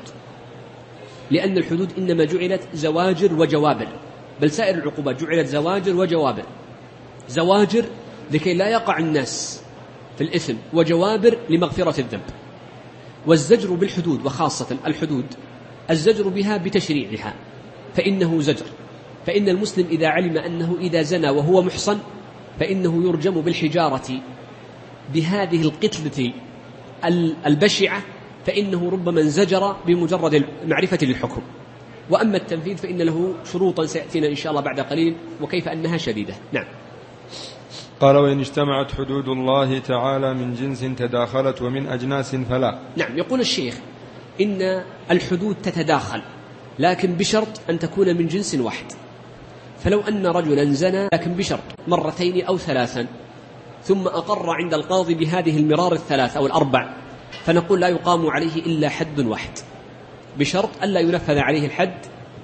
Speaker 2: لأن الحدود إنما جعلت زواجر وجوابر، بل سائر العقوبات جعلت زواجر وجوابر. زواجر لكي لا يقع الناس في الإثم، وجوابر لمغفرة الذنب. والزجر بالحدود، وخاصة الحدود الزجر بها بتشريعها، فإنه زجر. فإن المسلم إذا علم أنه إذا زنى وهو محصن فإنه يرجم بالحجارة بهذه القتلة البشعة، فإنه ربما انزجر بمجرد المعرفة للحكم. وأما التنفيذ فإن له شروطا سيأتينا إن شاء الله بعد قليل، وكيف أنها شديدة. نعم.
Speaker 1: قال: وإن اجتمعت حدود الله تعالى من جنس تداخلت ومن أجناس فلا.
Speaker 2: نعم. يقول الشيخ إن الحدود تتداخل، لكن بشرط أن تكون من جنس واحد. فلو أن رجلا زنى لكن بشرط مرتين أو ثلاثا، ثم أقر عند القاضي بهذه المرار الثلاث أو الأربع، فنقول لا يقام عليه إلا حد واحد، بشرط ألا ينفذ عليه الحد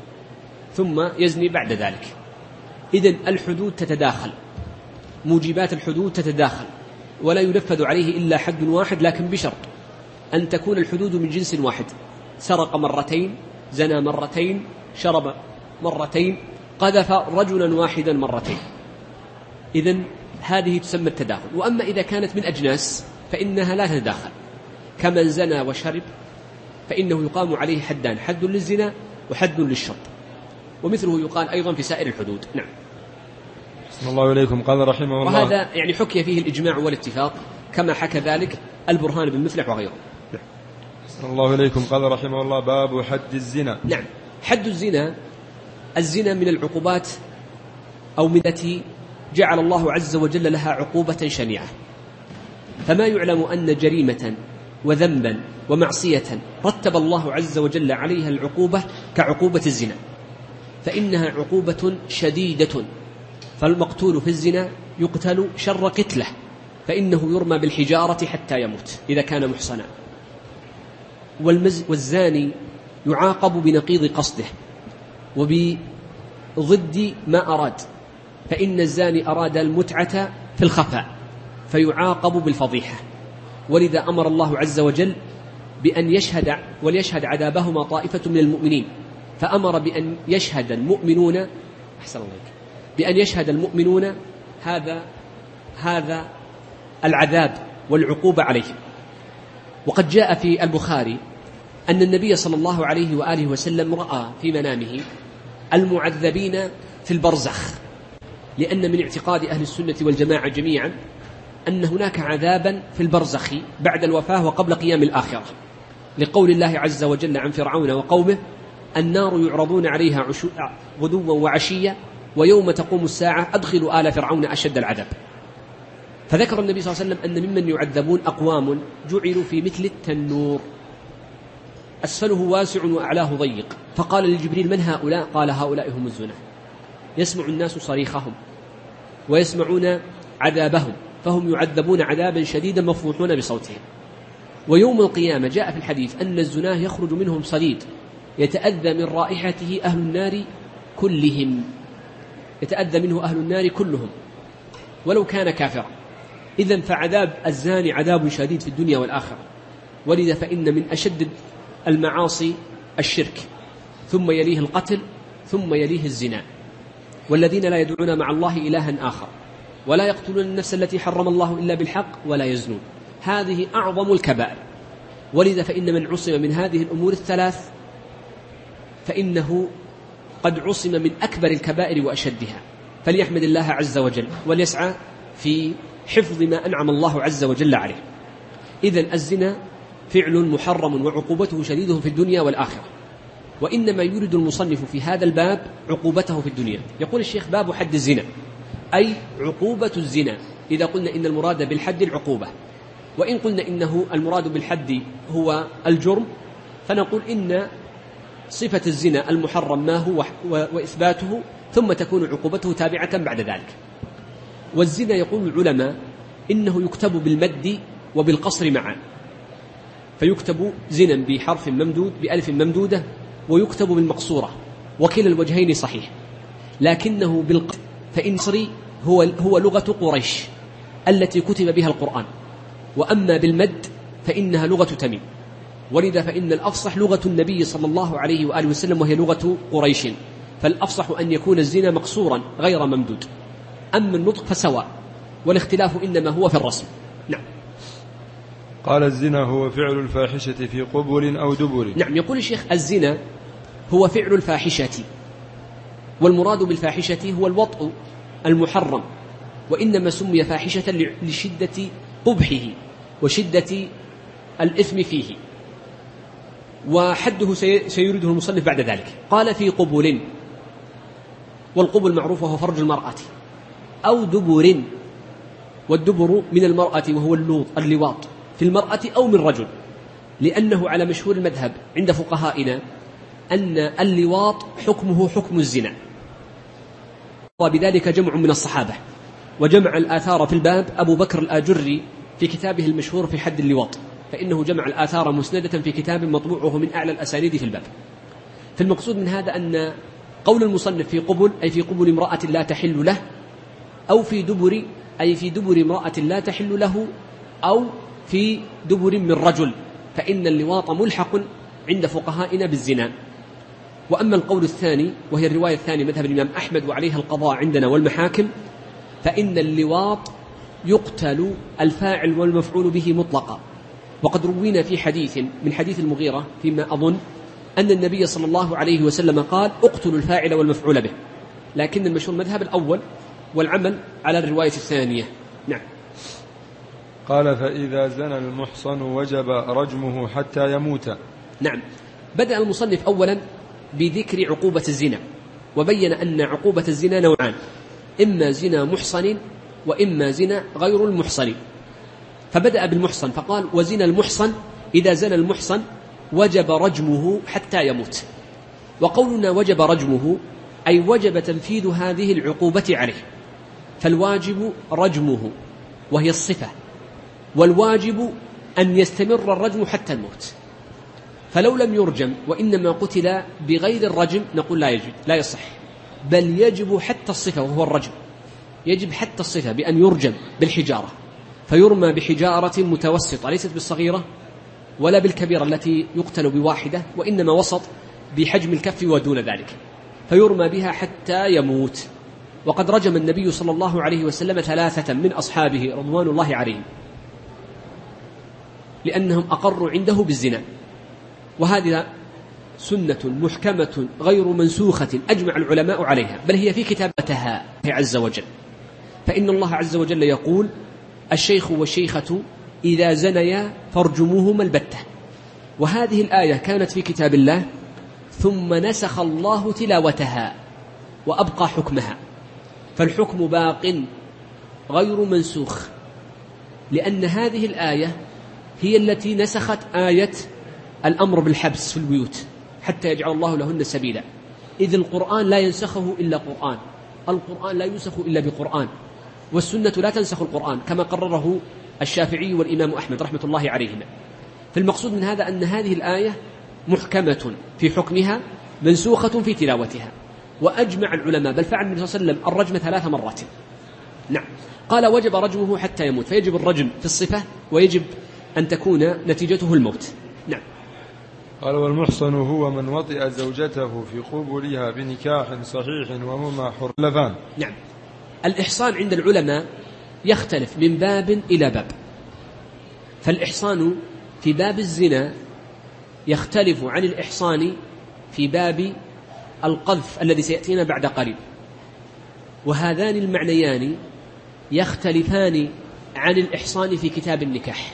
Speaker 2: ثم يزني بعد ذلك. إذن الحدود تتداخل، موجبات الحدود تتداخل، ولا ينفذ عليه إلا حد واحد، لكن بشرط أن تكون الحدود من جنس واحد. سرق مرتين، زنى مرتين، شرب مرتين، قذف رجلا واحدا مرتين. إذن هذه تسمى التداخل. وأما إذا كانت من أجناس فإنها لا تتداخل، كمن زنى وشرب فإنه يقام عليه حدان، حد للزنا وحد للشرب، ومثله يقال أيضا في سائر الحدود. نعم.
Speaker 1: بسم الله إليكم. قال رحمه الله:
Speaker 2: وهذا يعني حكي فيه الإجماع والاتفاق، كما حكى ذلك البرهان بن مفلح وغيره. نعم.
Speaker 1: بسم الله إليكم. قال رحمه الله: باب حد الزنا.
Speaker 2: نعم. حد الزنا، الزنا من العقوبات أو من التي جعل الله عز وجل لها عقوبة شنيعة. فما يعلم أن جريمة وذنبا ومعصية رتب الله عز وجل عليها العقوبة كعقوبة الزنا، فإنها عقوبة شديدة. فالمقتول في الزنا يقتل شر قتله، فإنه يرمى بالحجارة حتى يموت إذا كان محصنا. والزاني يعاقب بنقيض قصده وبضد ما أراد، فإن الزاني أراد المتعة في الخفاء فيعاقب بالفضيحة. ولذا أمر الله عز وجل بأن يشهد وليشهد عذابهما طائفة من المؤمنين، فأمر بأن يشهد المؤمنون أحسن الله بأن يشهد المؤمنون هذا هذا العذاب والعقوبة عليهم. وقد جاء في البخاري أن النبي صلى الله عليه وآله وسلم رأى في منامه المعذبين في البرزخ، لأن من اعتقاد أهل السنة والجماعة جميعا أن هناك عذابا في البرزخ بعد الوفاة وقبل قيام الآخرة، لقول الله عز وجل عن فرعون وقومه: النار يعرضون عليها غدوا وعشيا ويوم تقوم الساعة أدخلوا آل فرعون أشد العذاب. فذكر النبي صلى الله عليه وسلم أن ممن يعذبون أقوام جعلوا في مثل التنور، أسفله واسع وأعلاه ضيق، فقال لجبريل: من هؤلاء؟ قال: هؤلاء هم الزنا، يسمع الناس صريخهم ويسمعون عذابهم، فهم يعذبون عذابا شديدا مفضوحون بصوتهم. ويوم القيامة جاء في الحديث أن الزناه يخرج منهم صديد يتأذى من رائحته أهل النار كلهم، يتأذى منه أهل النار كلهم ولو كان كافرا. إذن فعذاب الزاني عذاب شديد في الدنيا والآخرة. ولذا فإن من أشد المعاصي الشرك، ثم يليه القتل، ثم يليه الزنا. والذين لا يدعون مع الله إلها آخر ولا يقتلون النفس التي حرم الله إلا بالحق ولا يزنون، هذه أعظم الكبائر. ولذا فإن من عصم من هذه الأمور الثلاث فإنه قد عصم من أكبر الكبائر وأشدها، فليحمد الله عز وجل وليسعى في حفظ ما أنعم الله عز وجل عليه. إذن الزنا فعل محرم وعقوبته شديده في الدنيا والآخرة، وإنما يريد المصنف في هذا الباب عقوبته في الدنيا. يقول الشيخ: باب حد الزنا، أي عقوبة الزنا. إذا قلنا إن المراد بالحد العقوبة، وإن قلنا إنه المراد بالحد هو الجرم، فنقول إن صفة الزنا المحرم ما هو وإثباته، ثم تكون عقوبته تابعة بعد ذلك. والزنا يقول العلماء إنه يكتب بالمد وبالقصر معا، فيكتب زنا بحرف ممدود بألف ممدودة، ويكتب بالمقصورة، وكلا الوجهين صحيح. لكنه بالقصر فإن صري هو, هو لغة قريش، التي كتب بها القرآن، وأما بالمد فإنها لغة تميم، ولذا فإن الأفصح لغة النبي صلى الله عليه وآله وسلم وهي لغة قريش، فالأفصح أن يكون الزنا مقصورا غير ممدود. أما النطق فسواء، والاختلاف إنما هو في الرسم. نعم.
Speaker 1: قال الزنا هو فعل الفاحشة في قبل أو دبر.
Speaker 2: نعم، يقول الشيخ الزنا هو فعل الفاحشة، والمراد بالفاحشة هو الوطء المحرم، وإنما سمي فاحشة لشدة قبحه وشدة الإثم فيه، وحده سيريده المصنف بعد ذلك. قال في قبل، والقبل معروف وهو فرج المرأة، أو دبر، والدبر من المرأة وهو اللواط في المرأة أو من رجل، لأنه على مشهور المذهب عند فقهائنا أن اللواط حكمه حكم الزنا، وبذلك جمع من الصحابة، وجمع الآثار في الباب أبو بكر الآجري في كتابه المشهور في حد اللواط، فإنه جمع الآثار مسندة في كتاب مطبوع وهو من أعلى الأسانيد في الباب. فالمقصود من هذا أن قول المصنف في قبل أي في قبل امرأة لا تحل له، أو في دبر أي في دبر امرأة لا تحل له، أو في دبر من رجل، فإن اللواط ملحق عند فقهائنا بالزنا. وأما القول الثاني وهي الرواية الثانية مذهب الإمام أحمد وعليها القضاء عندنا والمحاكم، فإن اللواط يقتل الفاعل والمفعول به مطلقا. وقد روينا في حديث من حديث المغيرة فيما أظن أن النبي صلى الله عليه وسلم قال اقتلوا الفاعل والمفعول به، لكن المشهور مذهب الأول والعمل على الرواية الثانية. نعم.
Speaker 1: قال فإذا زنى المحصن وجب رجمه حتى يموت.
Speaker 2: نعم. بدأ المصنف أولا بذكر عقوبة الزنا، وبين أن عقوبة الزنا نوعان، إما زنا محصن وإما زنا غير المحصن. فبدأ بالمحصن فقال وزنا المحصن إذا زنى المحصن وجب رجمه حتى يموت. وقولنا وجب رجمه أي وجب تنفيذ هذه العقوبة عليه، فالواجب رجمه وهي الصفة، والواجب أن يستمر الرجم حتى الموت. فلو لم يرجم وإنما قتل بغير الرجم نقول لا يجب، لا يصح، بل يجب حتى الصفة وهو الرجم، يجب حتى الصفة بأن يرجم بالحجارة، فيرمى بحجارة متوسطة ليست بالصغيرة ولا بالكبيرة التي يقتل بواحدة، وإنما وسط بحجم الكف ودون ذلك، فيرمى بها حتى يموت. وقد رجم النبي صلى الله عليه وسلم ثلاثة من أصحابه رضوان الله عليهم لأنهم أقروا عنده بالزنا، وهذه سنة محكمة غير منسوخة أجمع العلماء عليها، بل هي في كتابتها عز وجل. فإن الله عز وجل يقول الشيخ والشيخة إذا زنيا فارجموهما البتة، وهذه الآية كانت في كتاب الله ثم نسخ الله تلاوتها وأبقى حكمها، فالحكم باق غير منسوخ، لأن هذه الآية هي التي نسخت آية الأمر بالحبس في البيوت حتى يجعل الله لهن سبيلا، إذ القرآن لا ينسخه إلا قرآن، القرآن لا ينسخ إلا بقرآن، والسنة لا تنسخ القرآن كما قرره الشافعي والإمام أحمد رحمة الله عليهما. فالمقصود من هذا أن هذه الآية محكمة في حكمها منسوخة في تلاوتها، وأجمع العلماء بل فعل النبي صلى الله عليه وسلم الرجم ثلاث مرات. نعم. قال وجب رجمه حتى يموت، فيجب الرجم في الصفة ويجب أن تكون نتيجته الموت. نعم.
Speaker 1: قال والمحصن هو من وطئ زوجته في قبلها بنكاح صحيح وهما حرلفان.
Speaker 2: نعم. الإحصان عند العلماء يختلف من باب إلى باب، فالإحصان في باب الزنا يختلف عن الإحصان في باب القذف الذي سيأتينا بعد قليل، وهذان المعنيان يختلفان عن الإحصان في كتاب النكاح.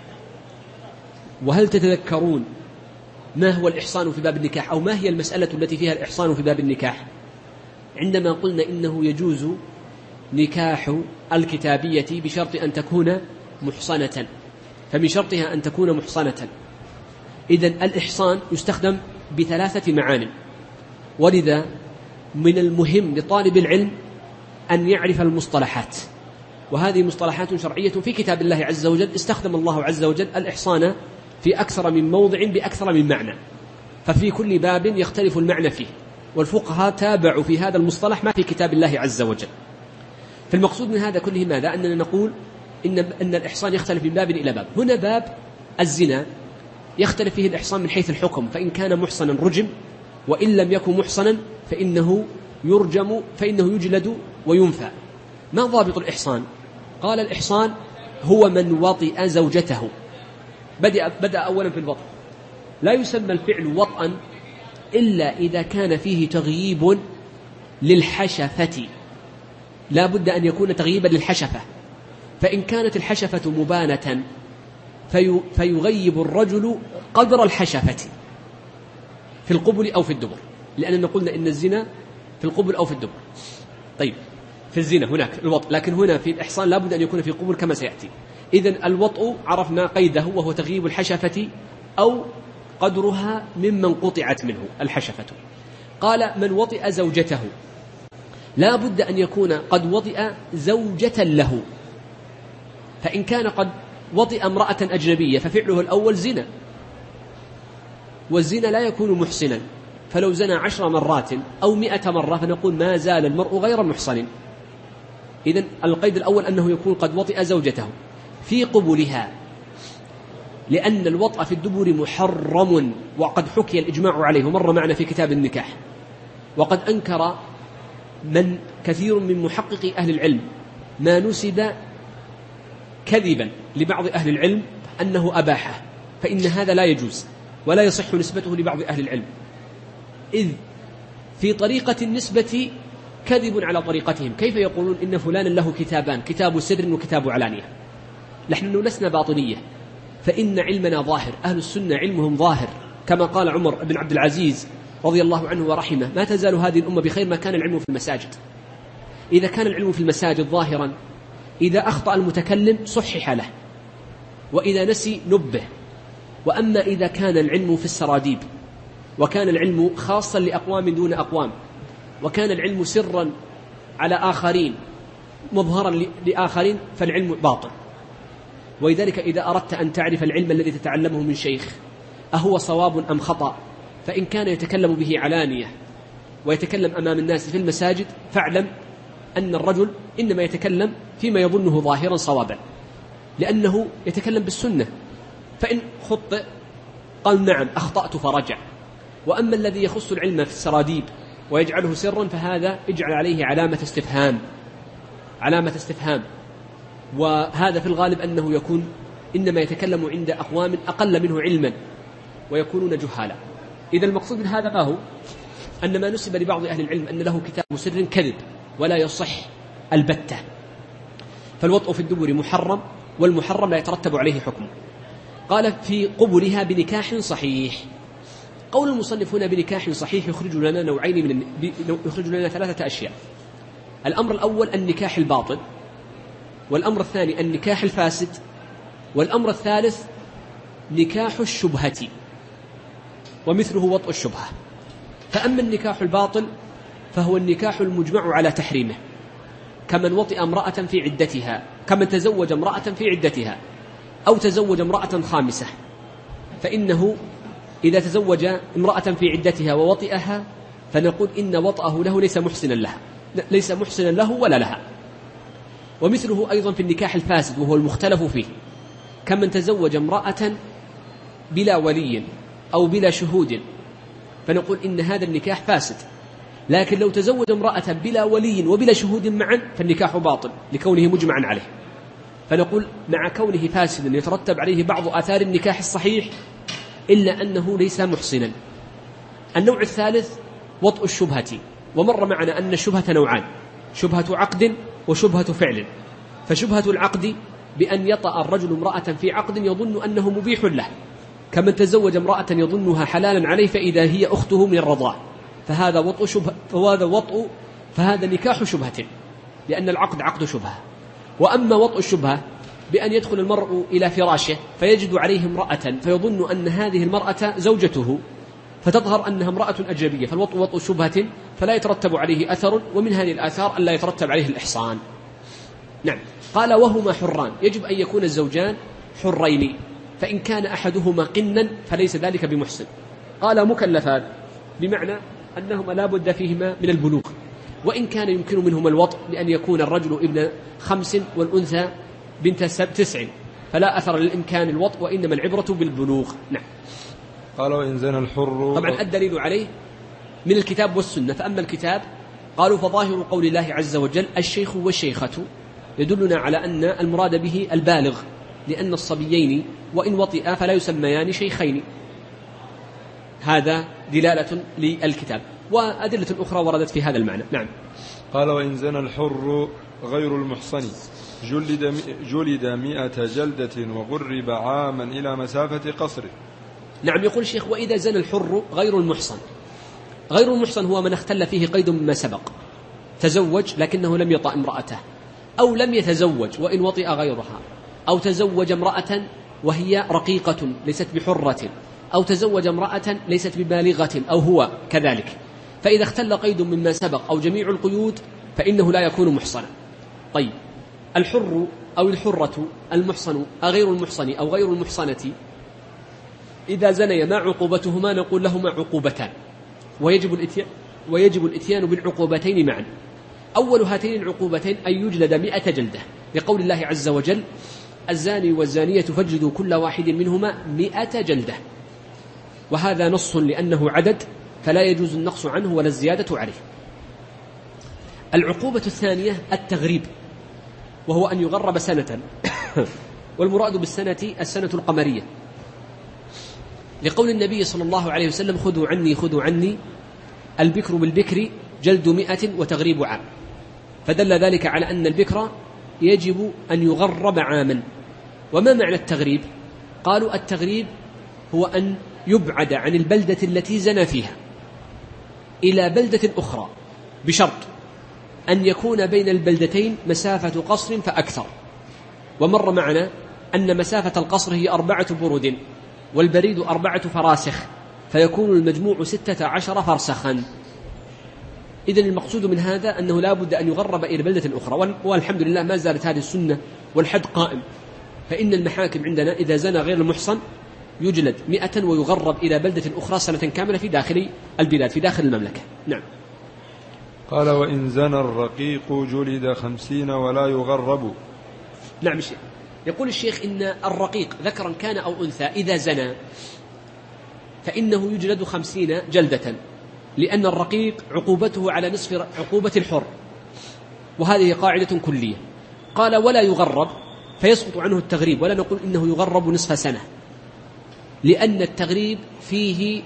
Speaker 2: وهل تتذكرون ما هو الإحصان في باب النكاح، أو ما هي المسألة التي فيها الإحصان في باب النكاح؟ عندما قلنا إنه يجوز نكاح الكتابية بشرط أن تكون محصنة، فمن شرطها أن تكون محصنة. إذن الإحصان يستخدم بثلاثة معان، ولذا من المهم لطالب العلم أن يعرف المصطلحات، وهذه مصطلحات شرعية في كتاب الله عز وجل، استخدم الله عز وجل الإحصان في أكثر من موضع بأكثر من معنى، ففي كل باب يختلف المعنى فيه، والفقهاء تابعوا في هذا المصطلح ما في كتاب الله عز وجل. فالمقصود من هذا كله ماذا؟ أننا نقول إن, أن الإحصان يختلف من باب إلى باب. هنا باب الزنا يختلف فيه الإحصان من حيث الحكم، فإن كان محصنا رجم، وإن لم يكن محصنا فإنه يرجم، فإنه يجلد وينفى. ما ضابط الإحصان؟ قال الإحصان هو من وطئ زوجته. بدأ, بدأ أولا في الوطء. لا يسمى الفعل وطئا إلا إذا كان فيه تغييب للحشفة، لا بد أن يكون تغييبا للحشفة. فإن كانت الحشفة مبانة في فيغيب الرجل قدر الحشفة في القبل أو في الدبر، لأننا قلنا إن الزنا في القبل أو في الدبر. طيب، في الزنا هناك الوطء، لكن هنا في الإحصان لا بد أن يكون في القبل كما سيأتي. إذن الوطء عرفنا قيده، وهو تغييب الحشفة أو قدرها ممن قطعت منه الحشفة. قال من وطئ زوجته، لا بد أن يكون قد وطئ زوجة له. فإن كان قد وطئ امرأة أجنبية ففعله الأول زنا، والزنا لا يكون محسنا، فلو زنى عشر مرات أو مئة مرة فنقول ما زال المرء غير محصن. إذن القيد الأول أنه يكون قد وطئ زوجته في قبلها، لأن الوطأ في الدبر محرم، وقد حكي الإجماع عليه ومر معنا في كتاب النكاح. وقد أنكر من كثير من محققي أهل العلم ما نسب كذبا لبعض أهل العلم أنه أباحه، فإن هذا لا يجوز ولا يصح نسبته لبعض أهل العلم، إذ في طريقة النسبة كذب على طريقتهم. كيف يقولون إن فلانا له كتابان، كتاب سر وكتاب علانية؟ نحن لسنا باطنية، فإن علمنا ظاهر، أهل السنة علمهم ظاهر، كما قال عمر بن عبد العزيز رضي الله عنه ورحمه: ما تزال هذه الأمة بخير ما كان العلم في المساجد. إذا كان العلم في المساجد ظاهرا، إذا أخطأ المتكلم صحح له، وإذا نسي نبه. وأما إذا كان العلم في السراديب، وكان العلم خاصا لأقوام دون أقوام، وكان العلم سرا على آخرين مظهرا لآخرين، فالعلم باطل. ولذلك إذا أردت أن تعرف العلم الذي تتعلمه من شيخ أهو صواب أم خطأ، فإن كان يتكلم به علانية ويتكلم أمام الناس في المساجد، فاعلم أن الرجل إنما يتكلم فيما يظنه ظاهرا صوابا، لأنه يتكلم بالسنة. فإن خطئ قال نعم أخطأت فرجع. وأما الذي يخص العلم في السراديب ويجعله سرا، فهذا اجعل عليه علامة استفهام، علامة استفهام. وهذا في الغالب أنه يكون إنما يتكلم عند أقوام أقل منه علما ويكونون جهالا. إذا المقصود من هذا ما هو؟ أن ما نسب لبعض أهل العلم أن له كتاب سر كذب ولا يصح البتة. فالوطء في الدبر محرم، والمحرم لا يترتب عليه حكم. قال في قبلها بنكاح صحيح. قول المصنف هنا بنكاح صحيح يخرج لنا نوعين من يخرج لنا ثلاثة أشياء. الأمر الأول النكاح الباطل، والأمر الثاني النكاح الفاسد، والأمر الثالث نكاح الشبهة، ومثله وطء الشبهة. فأما النكاح الباطل فهو النكاح المجمع على تحريمه، كمن وطئ امرأة في عدتها، كمن تزوج امرأة في عدتها، أو تزوج امرأة خامسة، فإنه إذا تزوج امرأة في عدتها ووطئها فنقول إن وطأه له ليس محسنا لها، ليس محسنا له ولا لها. ومثله أيضا في النكاح الفاسد، وهو المختلف فيه، كمن تزوج امرأة بلا ولي أو بلا شهود، فنقول إن هذا النكاح فاسد. لكن لو تزوج امرأة بلا ولي وبلا شهود معا فالنكاح باطل لكونه مجمعا عليه، فنقول مع كونه فاسدا يترتب عليه بعض آثار النكاح الصحيح، إلا أنه ليس محسنا. النوع الثالث وطء الشبهة، ومر معنا أن الشبهة نوعان: شبهة عقد وشبهة فعل. فشبهة العقد بأن يطأ الرجل امرأة في عقد يظن أنه مبيح له، كمن تزوج امرأة يظنها حلالا عليه فإذا هي أخته من الرضاع، فهذا وطء شبهة، فهذا وطء فهذا نكاح شبهة، لأن العقد عقد شبهة. وأما وطء الشبهة بأن يدخل المرء إلى فراشه فيجد عليه امرأة فيظن أن هذه المرأة زوجته، فتظهر أنها امرأة أجنبية، فالوطء وطء شبهة فلا يترتب عليه أثر، ومن هذه الآثار أن لا يترتب عليه الإحصان. نعم. قال وهما حران، يجب أن يكون الزوجان حرين، فإن كان أحدهما قنا فليس ذلك بمحسن. قال مكلفان، بمعنى أنهما لا بد فيهما من البلوغ، وإن كان يمكن منهما الوطء بأن يكون الرجل ابن خمس والأنثى بنت تسع، فلا أثر للإمكان الوطء، وإنما العبرة بالبلوغ. نعم.
Speaker 1: قال وإن زنى الحر.
Speaker 2: طبعا الدليل عليه من الكتاب والسنة. فأما الكتاب قالوا فظاهر قول الله عز وجل الشيخ والشيخة يدلنا على أن المراد به البالغ، لأن الصبيين وإن وطئا فلا يسميان شيخين، هذا دلالة للكتاب. وأدلة أخرى وردت في هذا المعنى. نعم.
Speaker 1: قال وإن زنى الحر غير المحصن جلد, جلد مئة جلدة وغرب عاما إلى مسافة قصر.
Speaker 2: نعم. يقول الشيخ وإذا زنى الحر غير المحصن. غير المحصن هو من اختل فيه قيد مما سبق، تزوج لكنه لم يطأ امرأته، أو لم يتزوج وإن وطئ غيرها، أو تزوج امرأة وهي رقيقة ليست بحرة، أو تزوج امرأة ليست ببالغة، أو هو كذلك. فإذا اختل قيد مما سبق أو جميع القيود فإنه لا يكون محصنا. طيب، الحر أو الحرة المحصن غير المحصن أو غير المحصنة إذا زنيا ما عقوبتهما؟ نقول لهما عقوبتان، ويجب الاتيان, ويجب الاتيان بالعقوبتين معا. أول هاتين العقوبتين أن يجلد مئة جلدة، لقول الله عز وجل الزاني والزانية فاجلدوا كل واحد منهما مئة جلدة، وهذا نص لأنه عدد فلا يجوز النقص عنه ولا الزيادة عليه. العقوبة الثانية التغريب، وهو أن يغرب سنة والمراد بالسنة السنة القمرية، لقول النبي صلى الله عليه وسلم خذوا عني خذوا عني البكر بالبكر جلد مئة وتغريب عام، فدل ذلك على أن البكر يجب أن يغرب عاما. وما معنى التغريب؟ قالوا التغريب هو أن يبعد عن البلدة التي زنى فيها إلى بلدة أخرى، بشرط أن يكون بين البلدتين مسافة قصر فأكثر. ومر معنا أن مسافة القصر هي أربعة برود والبريد أربعة فراسخ، فيكون المجموع ستة عشر فرسخا. إذن المقصود من هذا أنه لا بد أن يغرب إلى بلدة أخرى، والحمد لله ما زالت هذه السنة والحد قائم. فإن المحاكم عندنا إذا زنى غير المحصن يجلد مئة ويغرب إلى بلدة أخرى سنة كاملة في داخل البلاد في داخل المملكة. نعم.
Speaker 1: قال وإن زنى الرقيق جلد خمسين ولا يغرب.
Speaker 2: نعم. يقول الشيخ إن الرقيق ذكرا كان أو أنثى إذا زنى فإنه يجلد خمسين جلدة، لأن الرقيق عقوبته على نصف عقوبة الحر، وهذه قاعدة كلية. قال ولا يغرب فيسقط عنه التغريب، ولا نقول إنه يغرب نصف سنة، لأن التغريب فيه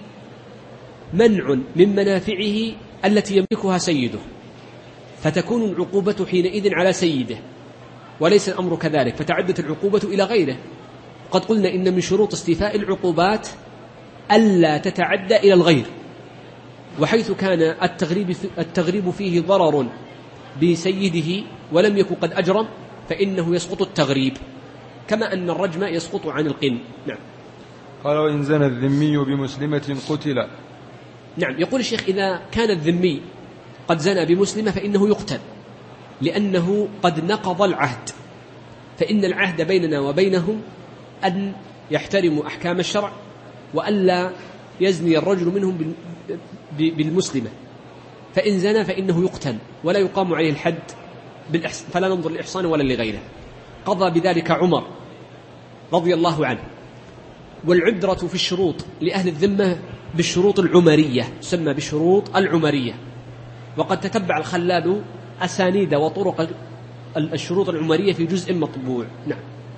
Speaker 2: منع من منافعه التي يملكها سيده، فتكون العقوبة حينئذ على سيده، وليس الأمر كذلك، فتعدت العقوبة إلى غيره. قد قلنا إن من شروط استيفاء العقوبات ألا تتعدى إلى الغير، وحيث كان التغريب, التغريب فيه ضرر بسيده ولم يكن قد أجرم فإنه يسقط التغريب، كما أن الرجم يسقط عن القن. نعم.
Speaker 1: قال وإن زنى الذمي بمسلمة قتل.
Speaker 2: نعم. يقول الشيخ إذا كان الذمي قد زنى بمسلمة فإنه يقتل، لأنه قد نقض العهد، فإن العهد بيننا وبينهم أن يحترموا أحكام الشرع وألا يزني الرجل منهم بالمسلمة، فإن زنى فإنه يقتل ولا يقام عليه الحد بالإحصان، فلا ننظر للإحصان ولا لغيره. قضى بذلك عمر رضي الله عنه. والعبرة في الشروط لأهل الذمة بالشروط العمرية، تسمى بالشروط العمرية، وقد تتبع الخلال أسانيد وطرق الشروط العمرية في جزء مطبوع. نعم.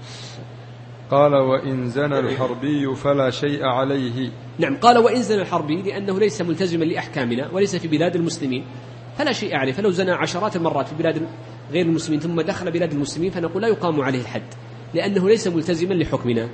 Speaker 1: قال وإن زنى الحربي فلا شيء عليه.
Speaker 2: نعم. قال وإن زنى الحربي لأنه ليس ملتزما لأحكامنا وليس في بلاد المسلمين فلا شيء عليه، فلو زنى عشرات المرات في بلاد غير المسلمين ثم دخل بلاد المسلمين فنقول لا يقام عليه الحد، لأنه ليس ملتزما لحكمنا.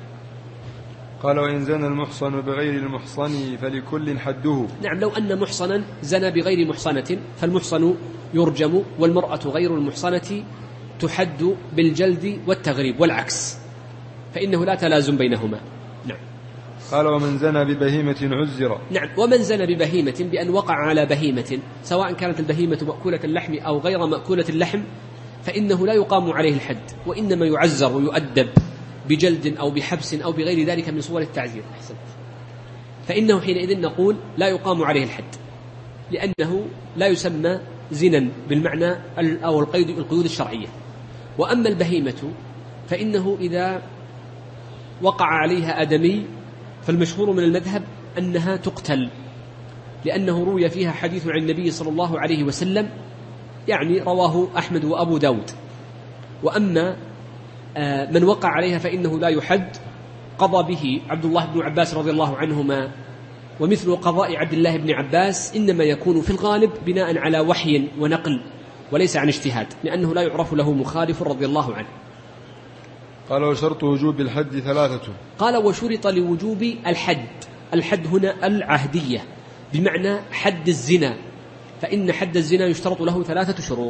Speaker 1: قال وإن زنى المحصن بغير المحصن فلكل حده.
Speaker 2: نعم. لو أن محصنا زنى بغير محصنة فالمحصن يرجم، والمرأة غير المحصنة تحد بالجلد والتغريب، والعكس، فإنه لا تلازم بينهما. نعم.
Speaker 1: قال ومن زنى ببهيمة عزر.
Speaker 2: نعم. ومن زنى ببهيمة بأن وقع على بهيمة سواء كانت البهيمة مأكولة اللحم أو غير مأكولة اللحم فإنه لا يقام عليه الحد، وإنما يعزر ويؤدب بجلد أو بحبس أو بغير ذلك من صور التعزير. أحسنت. فإنه حينئذ نقول لا يقام عليه الحد، لأنه لا يسمى زنا بالمعنى أو القيد القيود الشرعية. وأما البهيمة فإنه إذا وقع عليها آدمي فالمشهور من المذهب أنها تقتل، لأنه روي فيها حديث عن النبي صلى الله عليه وسلم، يعني رواه أحمد وأبو داود. وأما من وقع عليها فإنه لا يحد، قضى به عبد الله بن عباس رضي الله عنهما، ومثل قضاء عبد الله بن عباس إنما يكون في الغالب بناء على وحي ونقل وليس عن اجتهاد، لأنه لا يعرف له مخالف رضي الله عنه.
Speaker 1: قال وشرط وجوب الحد ثلاثة.
Speaker 2: قال وشرط لوجوب الحد، الحد هنا العهدية بمعنى حد الزنا، فإن حد الزنا يشترط له ثلاثة شروط.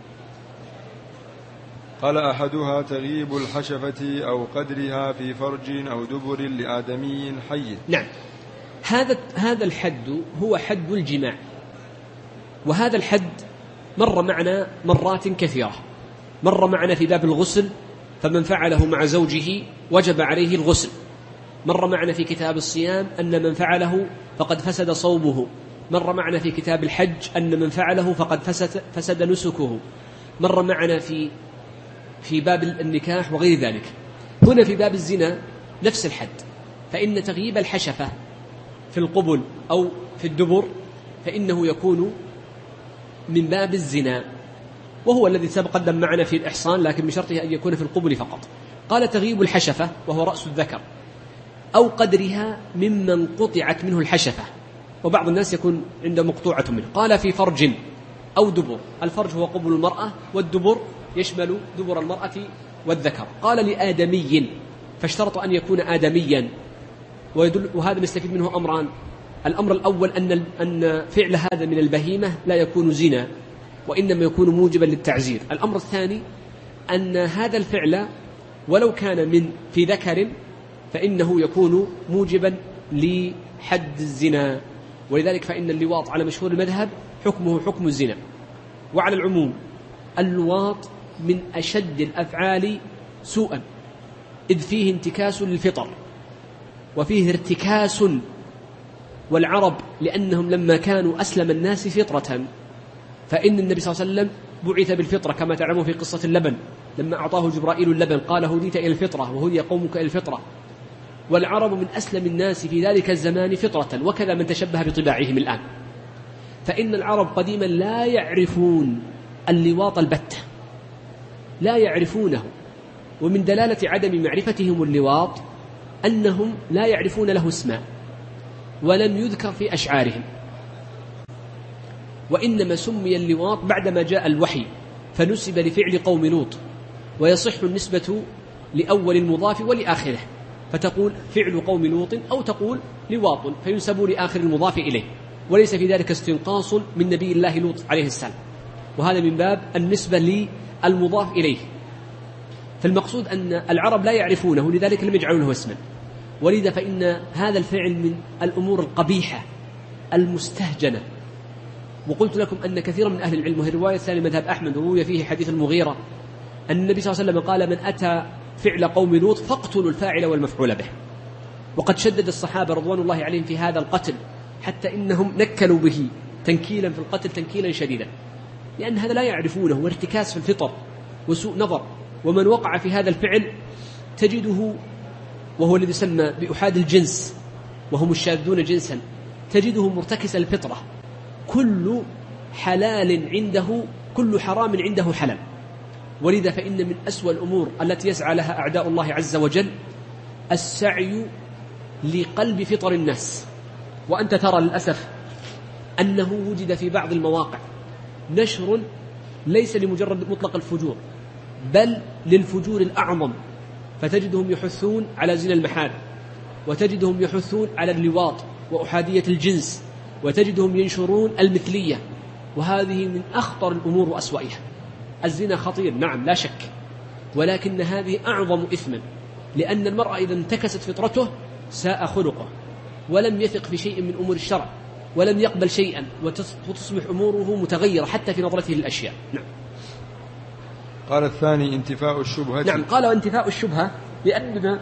Speaker 1: قال أحدها تغييب الحشفة أو قدرها في فرج أو دبر لآدمي حي.
Speaker 2: نعم، هذا هذا الحد هو حد الجماع، وهذا الحد مر معنا مرات كثيرة. مر معنا في باب الغسل، فمن فعله مع زوجه وجب عليه الغسل. مر معنا في كتاب الصيام أن من فعله فقد فسد صومه. مر معنا في كتاب الحج أن من فعله فقد فسد, فسد نسكه. مر معنا في في باب النكاح وغير ذلك. هنا في باب الزنا نفس الحد، فإن تغييب الحشفة في القبل أو في الدبر فإنه يكون من باب الزنا، وهو الذي سبق قدم معنا في الإحصان، لكن بشرطه أن يكون في القبل فقط. قال تغييب الحشفة وهو رأس الذكر أو قدرها ممن قطعت منه الحشفة، وبعض الناس يكون عنده مقطوعة منه. قال في فرج أو دبر، الفرج هو قبل المرأة، والدبر يشمل دبر المرأة والذكر. قال لآدمي، فاشترط أن يكون آدميا، ويدل وهذا نستفيد منه أمران. الأمر الأول أن أن فعل هذا من البهيمة لا يكون زنا، وإنما يكون موجبا للتعزير. الأمر الثاني أن هذا الفعل ولو كان من في ذكر فإنه يكون موجبا لحد الزنا، ولذلك فإن اللواط على مشهور المذهب حكمه حكم الزنا. وعلى العموم اللواط من أشد الأفعال سوءا، إذ فيه انتكاس للفطر وفيه ارتكاس. والعرب لأنهم لما كانوا أسلم الناس فطرة، فإن النبي صلى الله عليه وسلم بعث بالفطرة كما تعلمون في قصة اللبن، لما أعطاه جبرائيل اللبن قال هديت إلى الفطرة وهدي قومك إلى الفطرة. والعرب من أسلم الناس في ذلك الزمان فطرة، وكذا من تشبه بطباعهم الآن. فإن العرب قديما لا يعرفون اللواط البتة، لا يعرفونه. ومن دلالة عدم معرفتهم اللواط أنهم لا يعرفون له اسما ولم يذكر في أشعارهم، وإنما سمي اللواط بعدما جاء الوحي فنسب لفعل قوم لوط، ويصح النسبة لأول المضاف ولآخره، فتقول فعل قوم لوط أو تقول لواط، فينسب لآخر المضاف إليه، وليس في ذلك استنقاص من نبي الله لوط عليه السلام، وهذا من باب النسبة للمضاف إليه. فالمقصود أن العرب لا يعرفونه، لذلك لم يجعلوا له اسما. ولذا فإن هذا الفعل من الأمور القبيحة المستهجنة. وقلت لكم أن كثيرا من أهل العلم، وهي رواية ثانية مذهب أحمد وروي فيه حديث المغيرة، أن النبي صلى الله عليه وسلم قال من أتى فعل قوم لوط فاقتلوا الفاعل والمفعول به. وقد شدد الصحابة رضوان الله عليهم في هذا القتل، حتى إنهم نكلوا به تنكيلا في القتل تنكيلا شديدا، لأن هذا لا يعرفونه، وارتكاس في الفطر وسوء نظر. ومن وقع في هذا الفعل تجده، وهو الذي يسمى بأحاد الجنس وهم الشاذون جنسا، تجده مرتكس الفطرة، كل حلال عنده كل حرام عنده حلال. ولذا فإن من أسوأ الأمور التي يسعى لها أعداء الله عز وجل السعي لقلب فطر الناس. وأنت ترى للأسف أنه وجد في بعض المواقع نشر ليس لمجرد مطلق الفجور، بل للفجور الأعظم، فتجدهم يحثون على زنا المحارم، وتجدهم يحثون على اللواط وأحادية الجنس، وتجدهم ينشرون المثلية، وهذه من أخطر الأمور وأسوأها. الزنا خطير نعم لا شك، ولكن هذه أعظم إثما، لأن المرأة إذا انتكست فطرته ساء خلقه، ولم يثق في شيء من أمور الشرع، ولم يقبل شيئا، وتصبح أموره متغيرة حتى في نظرته للأشياء. نعم.
Speaker 1: قال الثاني انتفاء الشبهة.
Speaker 2: نعم، قال وانتفاء الشبهة، لأننا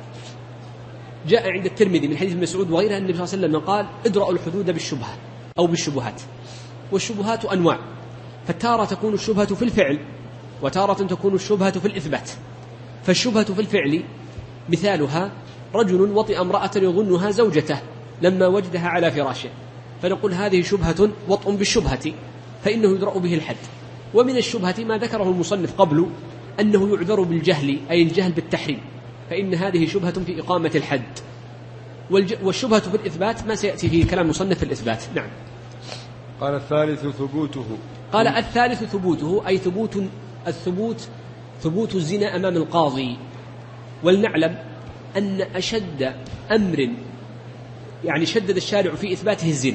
Speaker 2: جاء عند الترمذي من حديث مسعود وغيرها أن النبي صلى الله عليه وسلم قال ادرأوا الحدود بالشبهة أو بالشبهات. والشبهات أنواع، فتارة تكون الشبهة في الفعل وتارة تكون الشبهة في الإثبات. فالشبهة في الفعل مثالها رجل وطئ امرأة يظنها زوجته لما وجدها على فراشه، فنقول هذه شبهة وطء بالشبهة فإنه يدرأ به الحد. ومن الشبهة ما ذكره المصنف قبل أنه يعذر بالجهل، أي الجهل بالتحريم، فإن هذه شبهة في إقامة الحد. والشبهة في الإثبات ما سيأتي فيه كلام مصنف في الإثبات. نعم.
Speaker 1: قال الثالث ثبوته.
Speaker 2: قال الثالث ثبوته، أي ثبوت الثبوت ثبوت الزنا أمام القاضي. ولنعلم أن أشد أمر يعني شدد الشارع في إثباته الزنا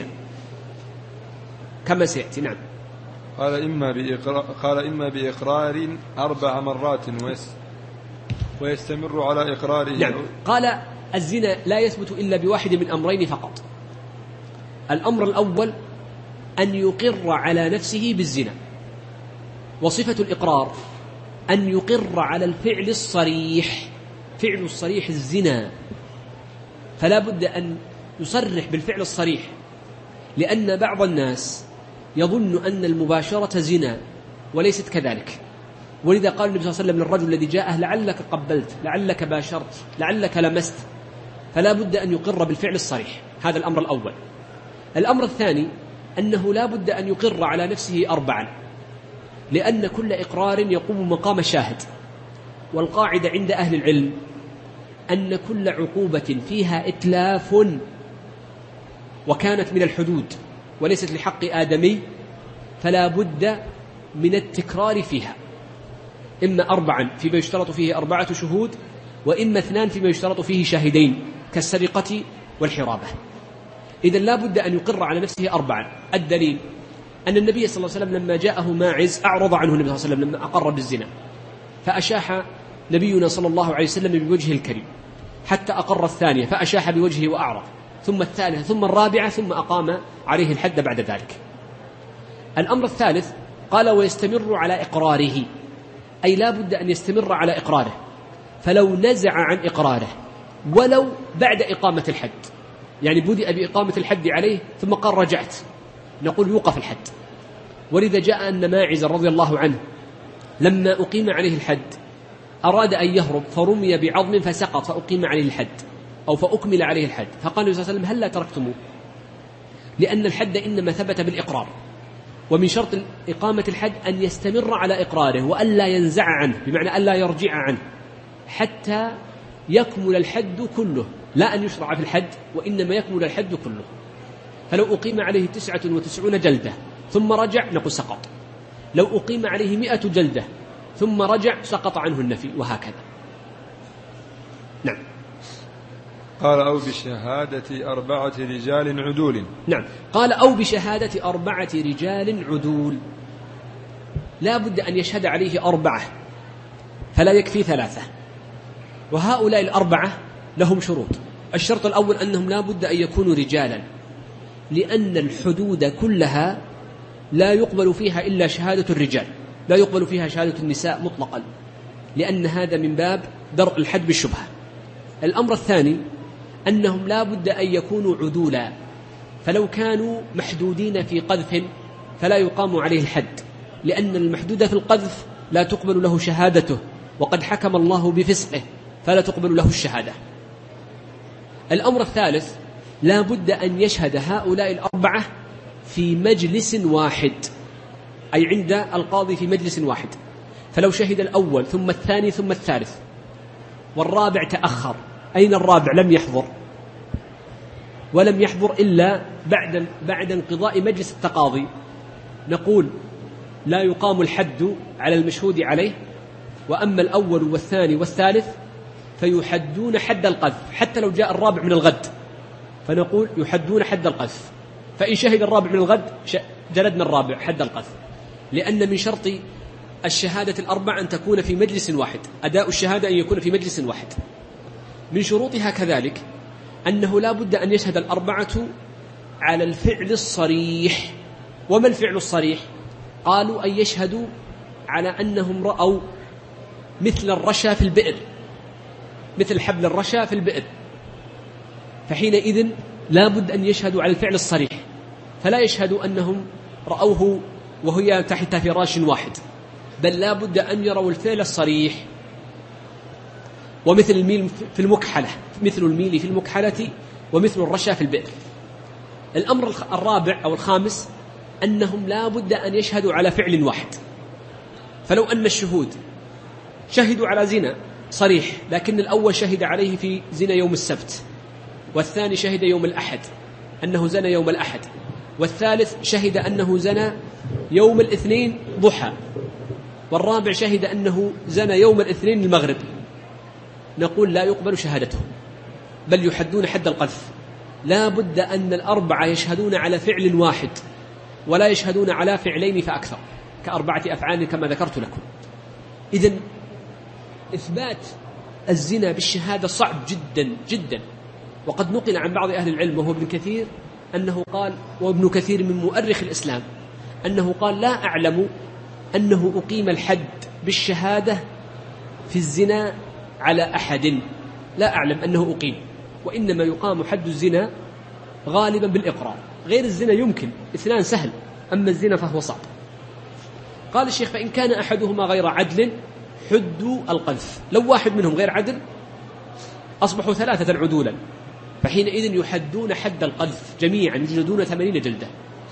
Speaker 2: كما سيأتي. نعم.
Speaker 1: قال إما بإقرار, قال إما بإقرار أربع مرات ويستمر على إقراره.
Speaker 2: نعم. قال الزنا لا يثبت إلا بواحد من أمرين فقط. الأمر الأول أن يقر على نفسه بالزنا، وصفة الإقرار أن يقر على الفعل الصريح. فعل الصريح الزنا، فلا بد أن يصرح بالفعل الصريح، لأن بعض الناس يظن أن المباشرة زنا وليست كذلك. ولذا قال النبي صلى الله عليه وسلم للرجل الذي جاءه لعلك قبلت، لعلك باشرت، لعلك لمست. فلا بد أن يقر بالفعل الصريح، هذا الأمر الأول. الأمر الثاني أنه لا بد أن يقر على نفسه أربعا، لأن كل إقرار يقوم مقام شاهد. والقاعدة عند أهل العلم أن كل عقوبة فيها إتلاف وكانت من الحدود وليست لحق آدمي فلا بد من التكرار فيها، إما أربعا فيما يشترط فيه أربعة شهود، وإما اثنان فيما يشترط فيه شاهدين كالسرقة والحرابة. إذن لا بد أن يقر على نفسه أربعا. الدليل أن النبي صلى الله عليه وسلم لما جاءه ماعز أعرض عنه النبي صلى الله عليه وسلم لما أقر بالزنا، فأشاح نبينا صلى الله عليه وسلم بوجهه الكريم حتى أقر الثانية فأشاح بوجهه وأعرض، ثم الثالثة ثم الرابعة، ثم أقام عليه الحد بعد ذلك. الأمر الثالث قال ويستمر على إقراره، أي لا بد أن يستمر على إقراره، فلو نزع عن إقراره ولو بعد إقامة الحد، يعني بدأ بإقامة الحد عليه ثم قال رجعت، نقول يوقف الحد. ولذا جاء أن ماعز رضي الله عنه لما أقيم عليه الحد أراد أن يهرب فرمي بعظم فسقط فأقيم عليه الحد أو فأكمل عليه الحد، فقال النبي صلى الله عليه وسلم هل لا تركتموه؟ لأن الحد إنما ثبت بالإقرار، ومن شرط إقامة الحد أن يستمر على إقراره وأن لا ينزع عنه، بمعنى أن لا يرجع عنه حتى يكمل الحد كله، لا أن يشرع في الحد وإنما يكمل الحد كله. فلو أقيم عليه تسعة وتسعون جلدة ثم رجع نقول سقط، لو أقيم عليه مئة جلدة ثم رجع سقط عنه النفي، وهكذا. نعم.
Speaker 1: قال أو بشهادة أربعة رجال عدول.
Speaker 2: نعم. قال أو بشهادة أربعة رجال عدول، لا بد أن يشهد عليه أربعة فلا يكفي ثلاثة، وهؤلاء الأربعة لهم شروط. الشرط الأول أنهم لا بد أن يكونوا رجالا، لأن الحدود كلها لا يقبل فيها إلا شهادة الرجال، لا يقبل فيها شهادة النساء مطلقا، لأن هذا من باب درء الحد بالشبهة. الأمر الثاني أنهم لا بد أن يكونوا عدولا، فلو كانوا محدودين في قذف فلا يقام عليه الحد، لأن المحدود في القذف لا تقبل له شهادته، وقد حكم الله بفسقه فلا تقبل له الشهادة. الأمر الثالث لا بد أن يشهد هؤلاء الأربعة في مجلس واحد، أي عند القاضي في مجلس واحد. فلو شهد الأول ثم الثاني ثم الثالث والرابع تأخر، أين الرابع؟ لم يحضر، ولم يحضر إلا بعد بعد انقضاء مجلس التقاضي، نقول لا يقام الحد على المشهود عليه. وأما الأول والثاني والثالث فيحدون حد القذف حتى لو جاء الرابع من الغد، فنقول يحدون حد القذف. فإن شهد الرابع من الغد جلدنا الرابع حد القذف، لأن من شرط الشهادة الأربع أن تكون في مجلس واحد، أداء الشهادة أن يكون في مجلس واحد. من شروطها كذلك أنه لا بد أن يشهد الأربعة على الفعل الصريح. وما الفعل الصريح؟ قالوا أن يشهدوا على أنهم رأوا مثل الرشا في البئر، مثل حبل الرشا في البئر، فحينئذ لا بد أن يشهدوا على الفعل الصريح، فلا يشهدوا أنهم رأوه وهي تحت فراش واحد، بل لا بد أن يروا الفعل الصريح. ومثل الميل في المكحلة، مثل الميل في المكحلة ومثل الرشا في البئر. الأمر الرابع أو الخامس أنهم لا بد أن يشهدوا على فعل واحد. فلو أن الشهود شهدوا على زنا صريح، لكن الأول شهد عليه في زنا يوم السبت، والثاني شهد يوم الأحد أنه زنى يوم الأحد، والثالث شهد أنه زنى يوم الاثنين ضحى، والرابع شهد أنه زنى يوم الاثنين المغرب، نقول لا يقبل شهادتهم، بل يحدون حد القذف. لا بد أن الأربعة يشهدون على فعل واحد، ولا يشهدون على فعلين فأكثر، كأربعة أفعال كما ذكرت لكم. إذن إثبات الزنا بالشهادة صعب جدا جدا. وقد نقل عن بعض أهل العلم وهو ابن كثير أنه قال، وابن كثير من مؤرخ الإسلام، أنه قال لا أعلم أنه أقيم الحد بالشهادة في الزنا على أحد، لا أعلم أنه أقيم، وإنما يقام حد الزنا غالبا بالإقرار. غير الزنا يمكن، اثنان سهل، أما الزنا فهو صعب. قال الشيخ فإن كان أحدهما غير عدل حدوا القذف. لو واحد منهم غير عدل أصبحوا ثلاثة عدولا، فحينئذ يحدون حد القذف جميعا، يجلدون ثمانين جلدة،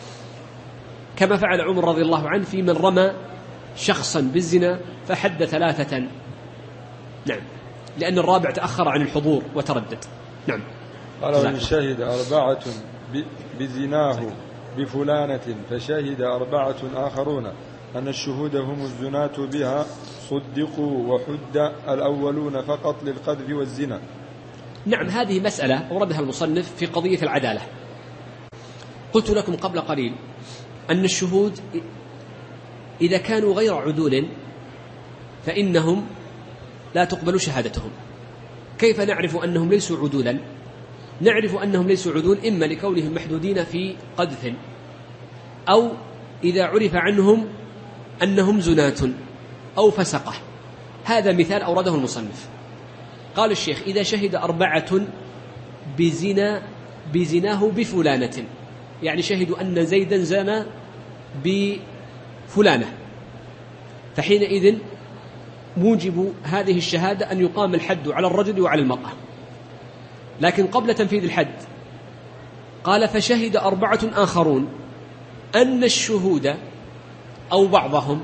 Speaker 2: كما فعل عمر رضي الله عنه في من رمى شخصا بالزنا فحد ثلاثة. نعم، لأن الرابع تأخر عن الحضور وتردد. نعم.
Speaker 1: قال وإن شهد أربعة بزناه بفلانة فشهد أربعة آخرون أن الشهود هم الزناة بها صدقوا وحد الأولون فقط للقذف والزنا.
Speaker 2: نعم، هذه مسألة أوردها المصنف في قضية العدالة. قلت لكم قبل قليل أن الشهود إذا كانوا غير عدول فإنهم لا تقبل شهادتهم. كيف نعرف أنهم ليسوا عدولا؟ نعرف أنهم ليسوا عدول إما لكونهم محدودين في قذف، أو إذا عرف عنهم أنهم زناة أو فسقة. هذا مثال أورده المصنف. قال الشيخ إذا شهد أربعة بزنا بزناه بفلانة، يعني شهدوا أن زيدا زنى بفلانة، فحينئذ موجب هذه الشهادة أن يقام الحد على الرجل وعلى المرأة. لكن قبل تنفيذ الحد قال فشهد أربعة آخرون أن الشهود أو بعضهم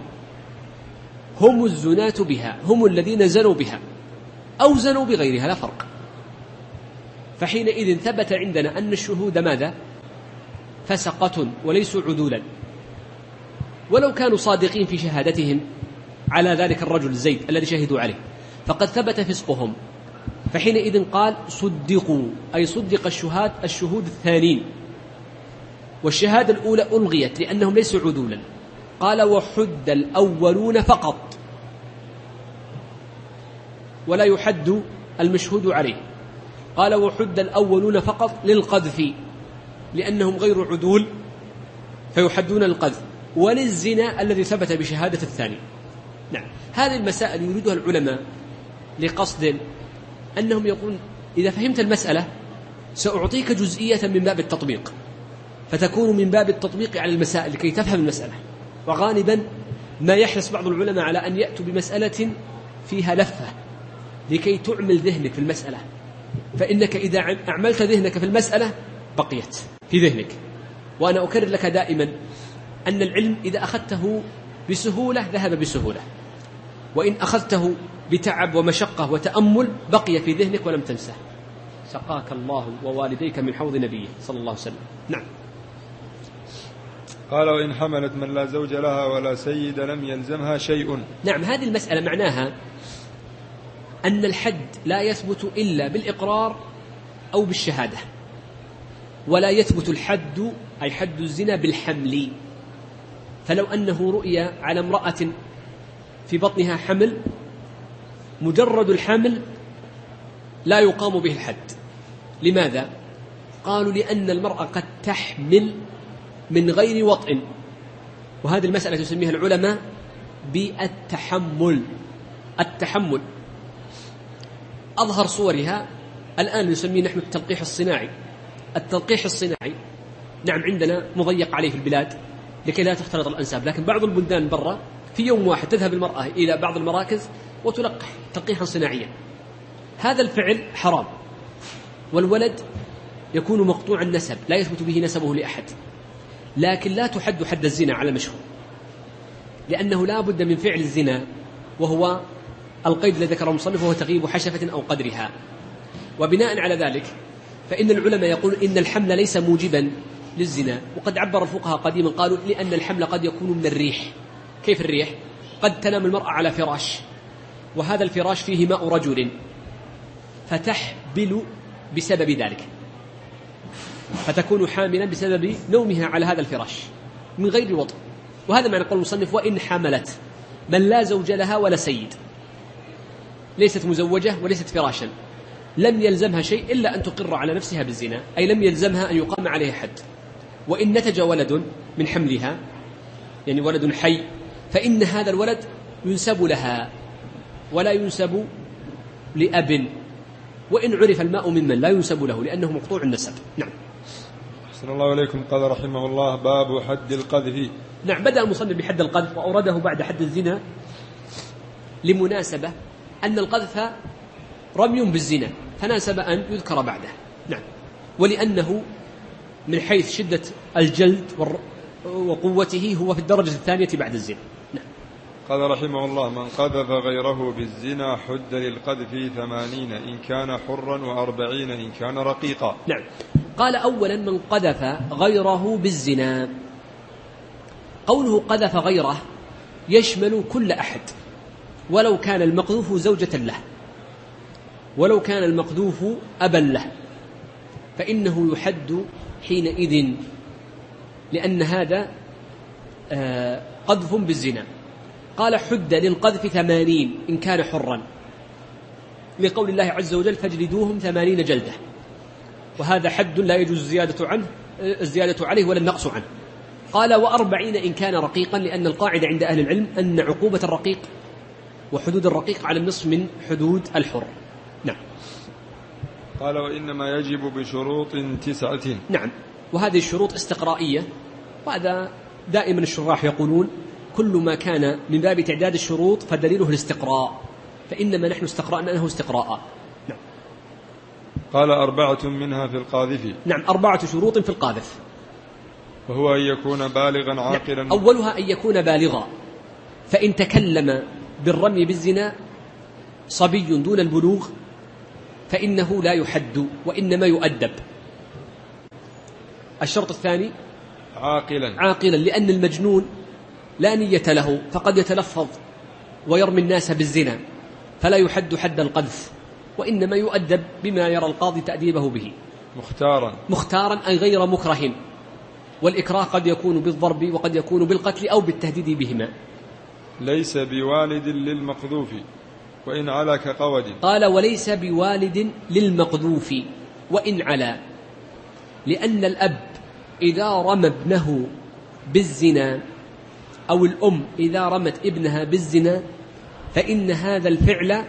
Speaker 2: هم الزناة بها، هم الذين زنوا بها أو زنوا بغيرها، لا فرق. فحينئذ ثبت عندنا أن الشهود ماذا؟ فسقة وليسوا عدولا، ولو كانوا صادقين في شهادتهم على ذلك الرجل زيد الذي شهدوا عليه فقد ثبت فسقهم. فحينئذ قال صدقوا، أي صدق الشهاد الشهود الثانين، والشهادة الأولى ألغيت لأنهم ليسوا عدولا. قال وحد الأولون فقط، ولا يحد المشهود عليه. قال وحد الأولون فقط للقذف لأنهم غير عدول فيحدون القذف، وللزنا الذي ثبت بشهادة الثاني. نعم، هذه المسائل يريدها العلماء لقصد أنهم يقولون إذا فهمت المسألة سأعطيك جزئية من باب التطبيق، فتكون من باب التطبيق على المسائل لكي تفهم المسألة. وغالبا ما يحرص بعض العلماء على أن يأتوا بمسألة فيها لفة لكي تعمل ذهنك في المسألة، فإنك إذا أعملت ذهنك في المسألة بقيت في ذهنك. وأنا أكرر لك دائما أن العلم إذا أخذته بسهولة ذهب بسهولة، وإن أخذته بتعب ومشقة وتأمل بقي في ذهنك ولم تنسه. سقاك الله ووالديك من حوض نبيه صلى الله عليه وسلم. نعم.
Speaker 1: قال وإن حملت من لا زوج لها ولا سيد لم يلزمها شيء.
Speaker 2: نعم، هذه المسألة معناها أن الحد لا يثبت إلا بالإقرار أو بالشهادة، ولا يثبت الحد أي حد الزنا بالحمل. فلو أنه رؤي على امرأة في بطنها حمل، مجرد الحمل لا يقام به الحد. لماذا؟ قالوا لأن المرأة قد تحمل من غير وطئ، وهذه المسألة تسميها العلماء بالتحمل. التحمل أظهر صورها الآن نسميه نحن التلقيح الصناعي. التلقيح الصناعي نعم عندنا مضيق عليه في البلاد، لكي لا تختلط الأنساب. لكن بعض البلدان برا في يوم واحد تذهب المرأة إلى بعض المراكز وتلقح تلقيحا صناعيا، هذا الفعل حرام، والولد يكون مقطوع النسب لا يثبت به نسبه لأحد، لكن لا تحد حد الزنا على مشهور، لأنه لا بد من فعل الزنا، وهو القيد الذي ذكره المصنف وهو تغييب حشفة أو قدرها. وبناء على ذلك فإن العلماء يقول إن الحمل ليس موجبا للزنا، وقد عبر الفقهاء قديما قالوا لأن الحمل قد يكون من الريح. كيف الريح؟ قد تنام المرأة على فراش، وهذا الفراش فيه ماء رجل، فتحبل بسبب ذلك، فتكون حاملا بسبب نومها على هذا الفراش من غير وطء. وهذا معنى قول المصنف وإن حملت، من لا زوج لها ولا سيد، ليست مزوجة وليست فراشا، لم يلزمها شيء إلا أن تقر على نفسها بالزنا، أي لم يلزمها أن يقام عليها حد. وإن نتج ولد من حملها، يعني ولد حي، فإن هذا الولد ينسب لها ولا ينسب لأب، وإن عرف الماء ممن لا ينسب له لأنه مقطوع النسب. نعم.
Speaker 1: أحسن الله إليكم. قال رحمه الله باب حد القذف.
Speaker 2: نعم، بدأ المصنف بحد القذف وأورده بعد حد الزنا لمناسبة أن القذف رمي بالزنا، فناسب أن يذكر بعده. نعم، ولأنه من حيث شدة الجلد وقوته هو في الدرجة الثانية بعد الزنا. نعم.
Speaker 1: قال رحمه الله من قذف غيره بالزنا حد للقذف ثمانين إن كان حرا وأربعين إن كان رقيقا.
Speaker 2: نعم. قال أولا من قذف غيره بالزنا، قوله قذف غيره يشمل كل أحد، ولو كان المقذوف زوجة له، ولو كان المقذوف أبا له، فإنه يحد حينئذ، لأن هذا قذف بالزنا. قال حد للقذف ثمانين إن كان حرا، لقول الله عز وجل فاجلدوهم ثمانين جلدة، وهذا حد لا يجوز الزيادة عنه الزيادة عليه ولا النقص عنه. قال وأربعين إن كان رقيقا، لأن القاعدة عند أهل العلم أن عقوبة الرقيق وحدود الرقيق على النصف من حدود الحر. نعم.
Speaker 1: قال وإنما يجب بشروط تسعة.
Speaker 2: نعم، وهذه الشروط استقرائية، وهذا دائما الشراح يقولون كل ما كان من باب تعداد الشروط فدليله الاستقراء، فإنما نحن استقرأنا أنه استقراء. نعم.
Speaker 1: قال أربعة منها في القاذف.
Speaker 2: نعم، أربعة شروط في القاذف،
Speaker 1: وهو أن يكون بالغا عاقلا.
Speaker 2: نعم. أولها أن يكون بالغا، فإن تكلم بالرمي بالزنا صبي دون البلوغ فإنه لا يحد وإنما يؤدب. الشرط الثاني
Speaker 1: عاقلا
Speaker 2: عاقلا، لأن المجنون لا نية له، فقد يتلفظ ويرمي الناس بالزنا فلا يحد حد القذف، وإنما يؤدب بما يرى القاضي تأديبه به.
Speaker 1: مختارا
Speaker 2: مختارا أي غير مكره، والإكراه قد يكون بالضرب وقد يكون بالقتل أو بالتهديد بهما.
Speaker 1: ليس بوالد للمقذوف وإن علا كقود.
Speaker 2: قال وليس بوالد للمقذوف وإن علا، لأن الأب إذا رمى ابنه بالزنا أو الأم إذا رمت ابنها بالزنا فإن هذا الفعل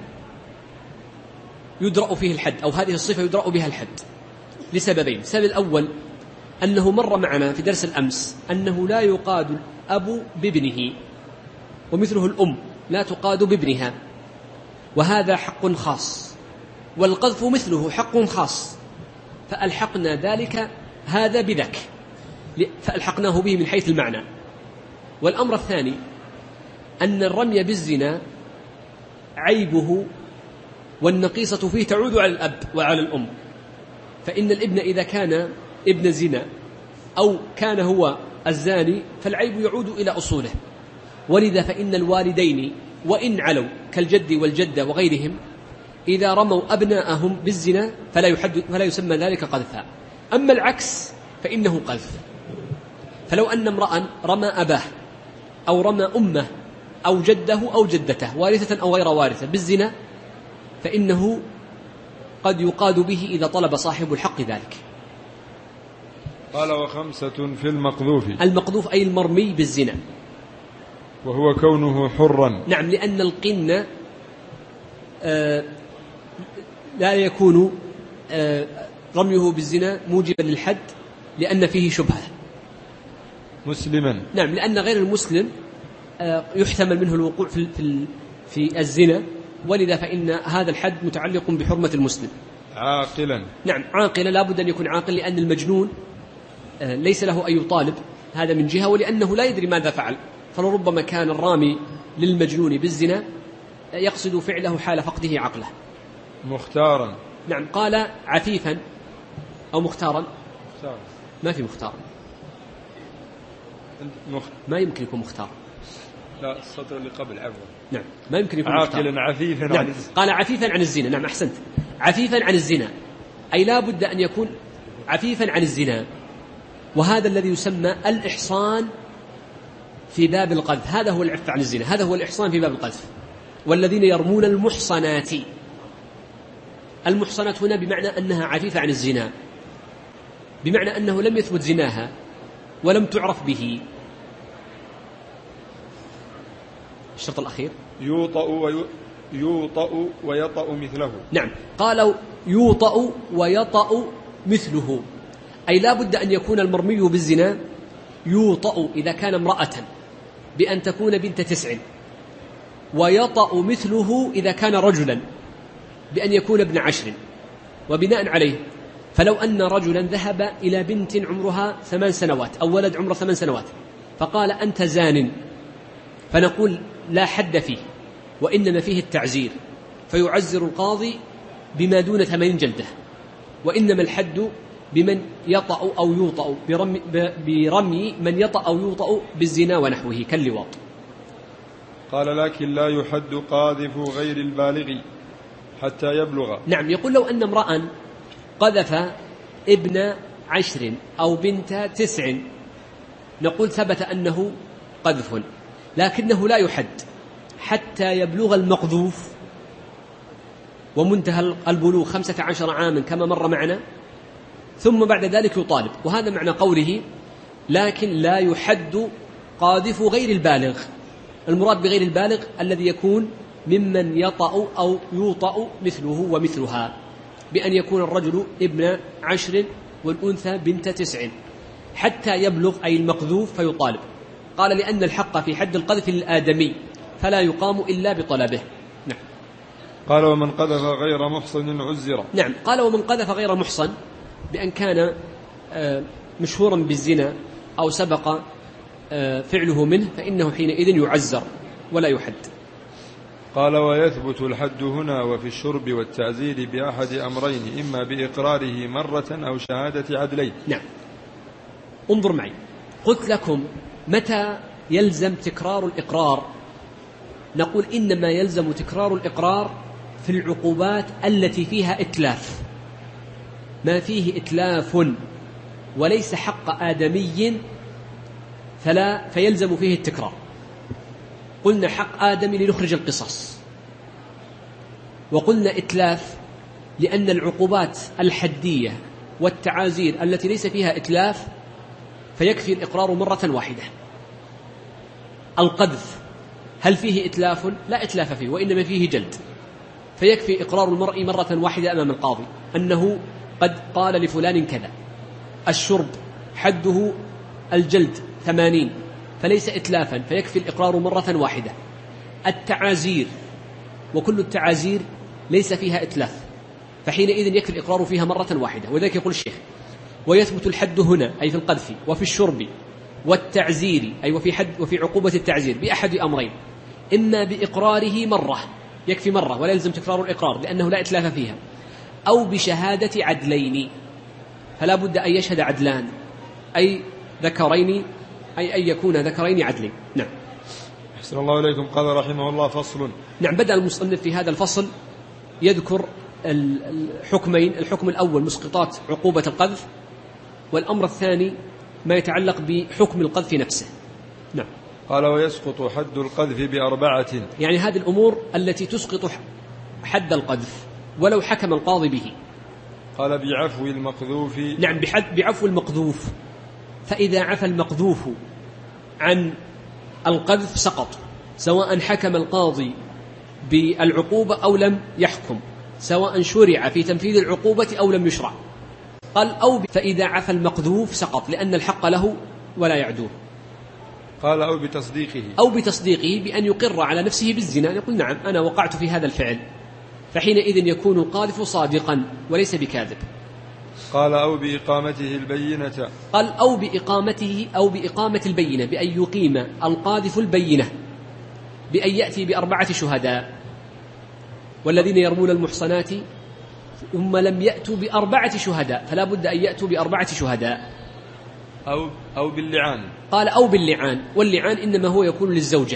Speaker 2: يدرأ فيه الحد، أو هذه الصفة يدرأ بها الحد لسببين. السبب الأول أنه مر معنا في درس الأمس أنه لا يقاد الأب بابنه، ومثله الأم لا تقاد بابنها، وهذا حق خاص، والقذف مثله حق خاص، فألحقنا ذلك هذا بذاك، فألحقناه به من حيث المعنى. والأمر الثاني أن الرمي بالزنا عيبه والنقيصة فيه تعود على الأب وعلى الأم، فإن الابن إذا كان ابن زنا أو كان هو الزاني فالعيب يعود إلى أصوله، ولذا فإن الوالدين وإن علوا كالجد والجدة وغيرهم إذا رموا أبناءهم بالزنا فلا يحد فلا يسمى ذلك قذفا. أما العكس فإنه قذف. فلو أن امرأ رمى أباه أو رمى أمه أو جده أو جدته وارثة أو غير وارثة بالزنا فإنه قد يقاد به إذا طلب صاحب الحق ذلك.
Speaker 1: قال وخمسة في المقذوف.
Speaker 2: المقذوف أي المرمي بالزنا،
Speaker 1: وهو كونه حرا.
Speaker 2: نعم، لأن القن آه لا يكون آه رميه بالزنا موجبا للحد، لأن فيه شبهة،
Speaker 1: مسلما.
Speaker 2: نعم، لأن غير المسلم يحتمل منه الوقوع في في في الزنا، ولذا فإن هذا الحد متعلق بحرمة المسلم.
Speaker 1: عاقلا.
Speaker 2: نعم، عاقلا، لا بد أن يكون عاقل، لأن المجنون ليس له أن يطالب، هذا من جهة، ولأنه لا يدري ماذا فعل، فلربما كان الرامي للمجنون بالزنا يقصد فعله حال فقده عقله.
Speaker 1: مختارا.
Speaker 2: نعم، قال عفيفا أو مختارا.
Speaker 1: مختارا.
Speaker 2: ما في مختار.
Speaker 1: مخ...
Speaker 2: ما يمكن يكون مختار.
Speaker 1: لا، السطر اللي قبل عفوا.
Speaker 2: نعم، ما يمكن يكون
Speaker 1: عاقلا
Speaker 2: مختار.
Speaker 1: عفيفا.
Speaker 2: نعم. عن قال عفيفا عن الزنا. نعم، أحسنت، عفيفا عن الزنا، أي لا بد أن يكون عفيفا عن الزنا، وهذا الذي يسمى الإحصان في باب القذف. هذا هو العفة عن الزنا، هذا هو الإحصان في باب القذف. والذين يرمون المحصنات، المحصنات هنا بمعنى أنها عفيفة عن الزنا، بمعنى أنه لم يثبت زناها ولم تعرف به. الشرط الأخير
Speaker 1: يوطأ وي... يوطأ ويطأ مثله.
Speaker 2: نعم، قالوا يوطأ ويطأ مثله، أي لا بد أن يكون المرمي بالزنا يوطأ إذا كان امرأة بأن تكون بنت تسع، ويطأ مثله إذا كان رجلا بأن يكون ابن عشر. وبناء عليه فلو أن رجلا ذهب إلى بنت عمرها ثمان سنوات أو ولد عمره ثمان سنوات فقال أنت زان، فنقول لا حد فيه، وإنما فيه التعزير، فيعزر القاضي بما دون ثمانين جلدة، وإنما الحد بمن يطأ أو يوطأ، برمي, برمي من يطأ أو يوطأ بالزنا ونحوه كاللواط.
Speaker 1: قال لكن لا يحد قاذف غير البالغ حتى يبلغ.
Speaker 2: نعم، يقول لو أن امرأ قذف ابن عشر أو بنت تسع نقول ثبت أنه قذف، لكنه لا يحد حتى يبلغ المقذوف، ومنتهى البلوغ خمسة عشر عاما كما مر معنا، ثم بعد ذلك يطالب. وهذا معنى قوله لكن لا يحد قاذف غير البالغ. المراد بغير البالغ الذي يكون ممن يطأ أو يوطأ مثله ومثلها، بأن يكون الرجل ابن عشر والأنثى بنت تسع حتى يبلغ أي المقذوف فيطالب. قال لأن الحق في حد القذف للآدمي فلا يقام إلا بطلبه. نعم.
Speaker 1: قال ومن قذف غير محصن عزر.
Speaker 2: نعم، قال ومن قذف غير محصن بأن كان مشهورا بالزنا أو سبق فعله منه فإنه حينئذ يعزر ولا يحد.
Speaker 1: قال ويثبت الحد هنا وفي الشرب والتعزير بأحد أمرين، إما بإقراره مرة أو شهادة عدلين.
Speaker 2: نعم، انظر معي، قلت لكم متى يلزم تكرار الإقرار؟ نقول إنما يلزم تكرار الإقرار في العقوبات التي فيها إتلاف، ما فيه إتلاف وليس حق آدمي فلا فيلزم فيه التكرار. قلنا حق آدم لنخرج القصاص، وقلنا إتلاف لأن العقوبات الحدية والتعازير التي ليس فيها إتلاف فيكفي الإقرار مرة واحدة. القذف هل فيه إتلاف؟ لا إتلاف فيه، وإنما فيه جلد، فيكفي إقرار المرء مرة واحدة أمام القاضي أنه قد قال لفلان كذا. الشرب حده الجلد ثمانين فليس إتلافا فيكفي الإقرار مرة واحدة. التعازير وكل التعازير ليس فيها إتلاف فحينئذ يكفي الإقرار فيها مرة واحدة. وذلك يقول الشيخ ويثبت الحد هنا أي في القذف وفي الشرب والتعزير أي وفي, حد وفي عقوبة التعزير بأحد أمرين، إما بإقراره مرة يكفي مرة ولا يلزم تكرار الإقرار لأنه لا إتلاف فيها، أو بشهادة عدلين فلا بد أن يشهد عدلان أي ذكرين أي أن يكون ذكرين عدلين. نعم.
Speaker 1: أحسن الله إليكم. قال رحمه الله فصل.
Speaker 2: نعم، بدأ المصنف في هذا الفصل يذكر الحكمين، الحكم الأول مسقطات عقوبة القذف، والأمر الثاني ما يتعلق بحكم القذف نفسه. نعم.
Speaker 1: قال ويسقط حد القذف بأربعة،
Speaker 2: يعني هذه الأمور التي تسقط حد القذف ولو حكم القاضي به.
Speaker 1: قال بعفو المقذوف.
Speaker 2: نعم، بحد بعفو المقذوف، فإذا عفى المقذوف عن القذف سقط، سواء حكم القاضي بالعقوبة أو لم يحكم، سواء شرع في تنفيذ العقوبة أو لم يشرع. قال أو فإذا عفى المقذوف سقط لأن الحق له ولا يعدوه.
Speaker 1: قال أو بتصديقه
Speaker 2: أو بتصديقه بأن يقر على نفسه بالزنا، يقول نعم أنا وقعت في هذا الفعل، فحينئذ يكون القاذف صادقا وليس بكاذب.
Speaker 1: قال أو بإقامته البينة
Speaker 2: قال أو بإقامته أو بإقامة البينة، بأن يقيم القاذف البينة بأن يأتي بأربعة شهداء، والذين يرمون المحصنات ثم لم يأتوا بأربعة شهداء فلا بد أن يأتوا بأربعة شهداء.
Speaker 1: أو, أو باللعان.
Speaker 2: قال أو باللعان، واللعان إنما هو يكون للزوجة،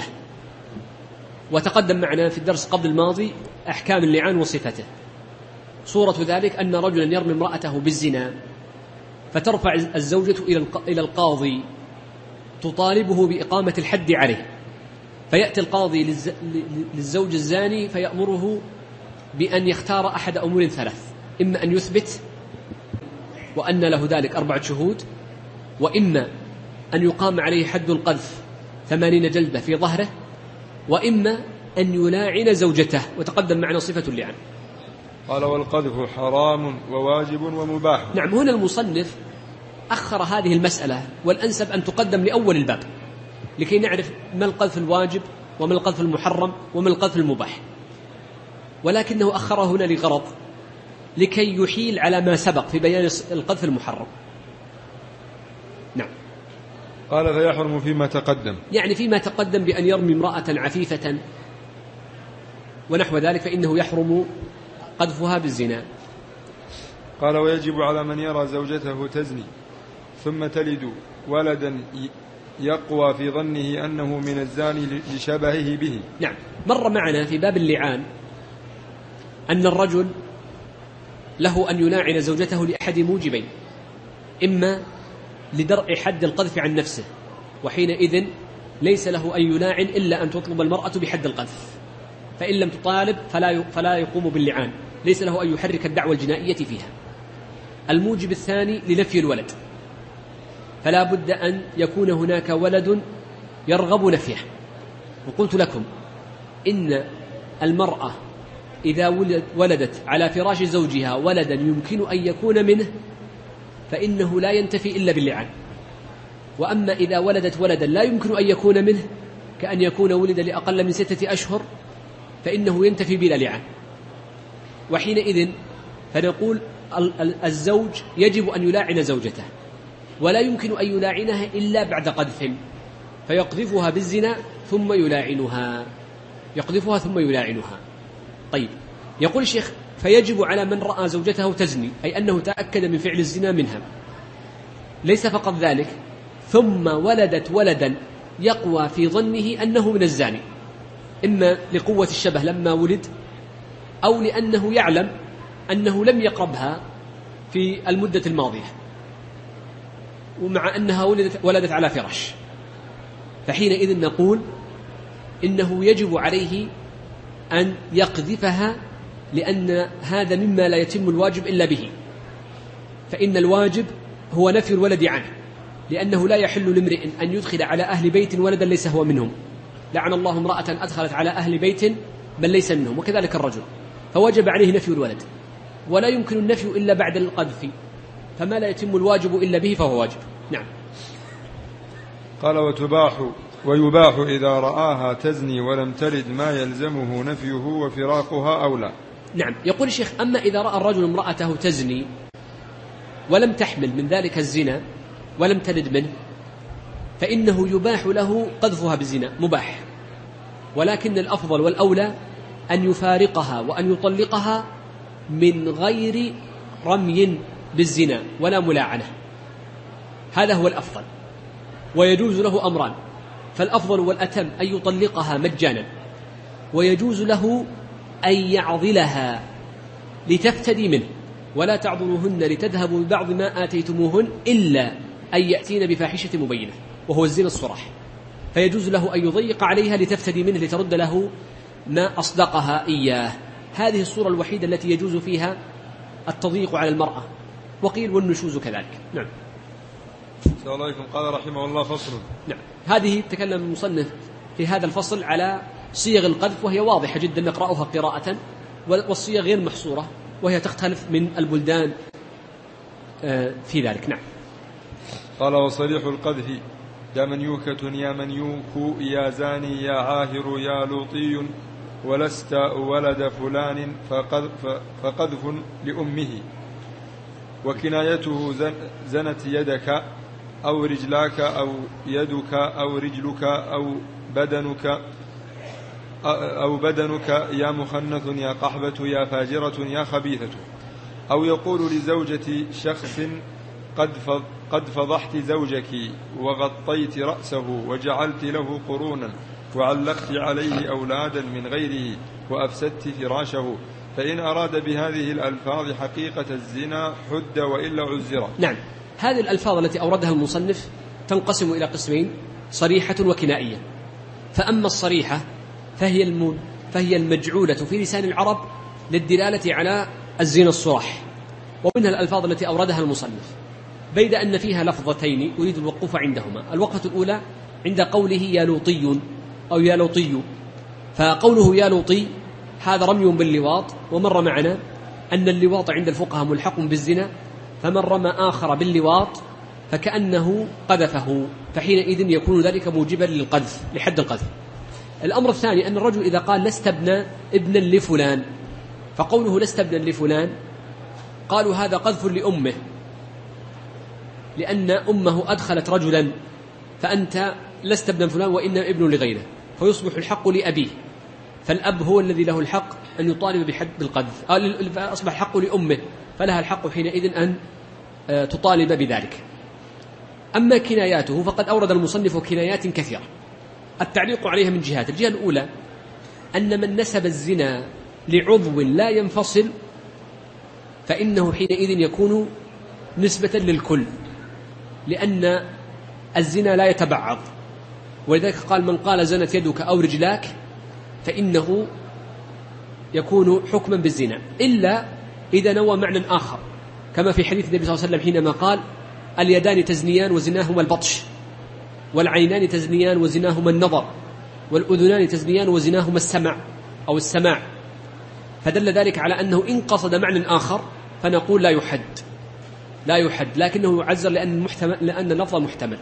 Speaker 2: وتقدم معنا في الدرس قبل الماضي أحكام اللعان وصفته. صورة ذلك أن رجلا يرمي امرأته بالزنا فترفع الزوجة إلى القاضي تطالبه بإقامة الحد عليه، فيأتي القاضي للزوج الزاني فيأمره بأن يختار أحد أمور ثلاث: إما أن يثبت وأن له ذلك أربعة شهود، وإما أن يقام عليه حد القذف ثمانين جلدة في ظهره، وإما أن يلاعن زوجته، وتقدم معنا صفة اللعان.
Speaker 1: قال والقذف حرام وواجب ومباح.
Speaker 2: نعم، هنا المصنف أخر هذه المسألة، والأنسب أن تقدم لأول الباب لكي نعرف ما القذف الواجب وما القذف المحرم وما القذف المباح، ولكنه أخره هنا لغرض، لكي يحيل على ما سبق في بيان القذف المحرم. نعم.
Speaker 1: قال فيحرم فيما تقدم،
Speaker 2: يعني فيما تقدم بأن يرمي امرأة عفيفة ونحو ذلك فإنه يحرم قذفها بالزنا.
Speaker 1: قال ويجب على من يرى زوجته تزني ثم تلد ولدا يقوى في ظنه أنه من الزاني لشبهه به.
Speaker 2: نعم، مر معنا في باب اللعان أن الرجل له أن يلاعن زوجته لأحد موجبين: إما لدرء حد القذف عن نفسه، وحينئذ ليس له أن يلاعن إلا أن تطلب المرأة بحد القذف، فإن لم تطالب فلا فلا يقوم باللعان، ليس له أن يحرك الدعوة الجنائية فيها. الموجب الثاني لنفي الولد، فلا بد أن يكون هناك ولد يرغب نفيه. وقلت لكم إن المرأة إذا ولدت على فراش زوجها ولدا يمكن أن يكون منه فإنه لا ينتفي إلا باللعان، وأما إذا ولدت ولدا لا يمكن أن يكون منه كأن يكون ولد لأقل من ستة أشهر فإنه ينتفي بلا لعان. وحينئذ فنقول الزوج يجب أن يلاعن زوجته، ولا يمكن أن يلاعنها إلا بعد قذف، فيقذفها بالزنا ثم يلاعنها يقذفها ثم يلاعنها. طيب، يقول الشيخ فيجب على من رأى زوجته تزني، أي أنه تأكد من فعل الزنا منها. ليس فقط ذلك، ثم ولدت ولدا يقوى في ظنه أنه من الزاني، إما لقوة الشبه لما ولد، أو لأنه يعلم أنه لم يقربها في المدة الماضية ومع أنها ولدت, ولدت على فراش، فحينئذ نقول إنه يجب عليه أن يقذفها، لأن هذا مما لا يتم الواجب إلا به، فإن الواجب هو نفي الولد عنه، لأنه لا يحل لامرئ أن يدخل على أهل بيت ولدا ليس هو منهم. لعن الله امرأة أدخلت على أهل بيت من ليس منهم، وكذلك الرجل، فوجب عليه نفي الولد، ولا يمكن النفي إلا بعد القذف، فما لا يتم الواجب إلا به فهو واجب. نعم.
Speaker 1: قال وتباح ويباح إذا رآها تزني ولم تلد ما يلزمه نفيه وفراقها أو لا.
Speaker 2: نعم، يقول الشيخ أما إذا رأى الرجل امرأته تزني ولم تحمل من ذلك الزنا ولم تلد منه فإنه يباح له قذفها بالزنا، مباح، ولكن الأفضل والأولى أن يفارقها وأن يطلقها من غير رمي بالزنا ولا ملاعنة، هذا هو الأفضل. ويجوز له أمران: فالأفضل والأتم أن يطلقها مجانا، ويجوز له أن يعضلها لتفتدي منه، ولا تعضلوهن لتذهبوا ببعض ما آتيتموهن إلا أن يأتين بفاحشة مبينة، وهو الزنا الصراح، فيجوز له أن يضيق عليها لتفتدي منه لترد له ما أصدقها إياه. هذه الصورة الوحيدة التي يجوز فيها التضييق على المرأة، وقيل والنشوز كذلك. نعم.
Speaker 1: السلام عليكم. قال رحمه الله فصل.
Speaker 2: نعم، هذه تكلم المصنف في هذا الفصل على صيغ القذف، وهي واضحة جدا نقرأها قراءة، والصيغ غير محصورة وهي تختلف من البلدان في ذلك. نعم.
Speaker 1: قال وصريح القذف دمنيوكة يا منيوك يا زاني يا عاهر يا لوطي ولست ولد فلان فقذف لأمه. وكنايته زنت يدك أو رجلاك أو يدك أو رجلك أو بدنك أو بدنك يا مخنث يا قحبة يا فاجرة يا خبيثة. أو يقول لزوجة شخص قد قد فضحت زوجك وغطيت رأسه وجعلت له قرونا وعلقت عليه أولادا من غيره وأفسدت فراشه، فإن أراد بهذه الألفاظ حقيقة الزنا حد وإلا عزر.
Speaker 2: نعم، هذه الألفاظ التي أوردها المصنف تنقسم إلى قسمين: صريحة وكنائية. فأما الصريحة فهي فهي المجعولة في لسان العرب للدلالة على الزنا الصراح، ومنها الألفاظ التي أوردها المصنف، بيد أن فيها لفظتين أريد الوقوف عندهما. الوقفة الأولى عند قوله يا لوطي أو يا لوطي، فقوله يا لوطي هذا رمي باللواط، ومر معنا أن اللواط عند الفقهاء ملحق بالزنا، فمن رمى آخر باللواط فكأنه قذفه، فحينئذ يكون ذلك موجبا للقذف لحد القذف. الأمر الثاني أن الرجل إذا قال لست ابن ابنا لفلان، فقوله لست ابنا لفلان قالوا هذا قذف لأمه، لأن أمه أدخلت رجلا فأنت لست ابن فلان وإنما ابن لغيره، فيصبح الحق لأبيه، فالأب هو الذي له الحق أن يطالب بحد القذف، فأصبح الحق لأمه فلها الحق حينئذ أن تطالب بذلك. أما كناياته فقد أورد المصنف كنايات كثيرة، التعليق عليها من جهات. الجهة الأولى أن من نسب الزنا لعضو لا ينفصل فإنه حينئذ يكون نسبة للكل، لأن الزنا لا يتبعض، ولذلك قال من قال زنت يدك أو رجلاك فإنه يكون حكما بالزنا، إلا إذا نوى معنى آخر، كما في حديث النبي صلى الله عليه وسلم حينما قال اليدان تزنيان وزناهما البطش، والعينان تزنيان وزناهما النظر، والأذنان تزنيان وزناهما السمع أو السماع، فدل ذلك على أنه إن قصد معنى آخر فنقول لا يحد لا يحد لكنه يعزر لأن, محتمل لأن اللفظ محتمل.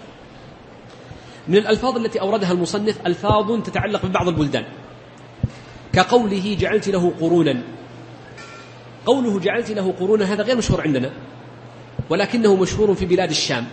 Speaker 2: من الألفاظ التي أوردها المصنف ألفاظ تتعلق ببعض البلدان، كقوله جعلت له قرونا. قوله جعلت له قرونا هذا غير مشهور عندنا، ولكنه مشهور في بلاد الشام،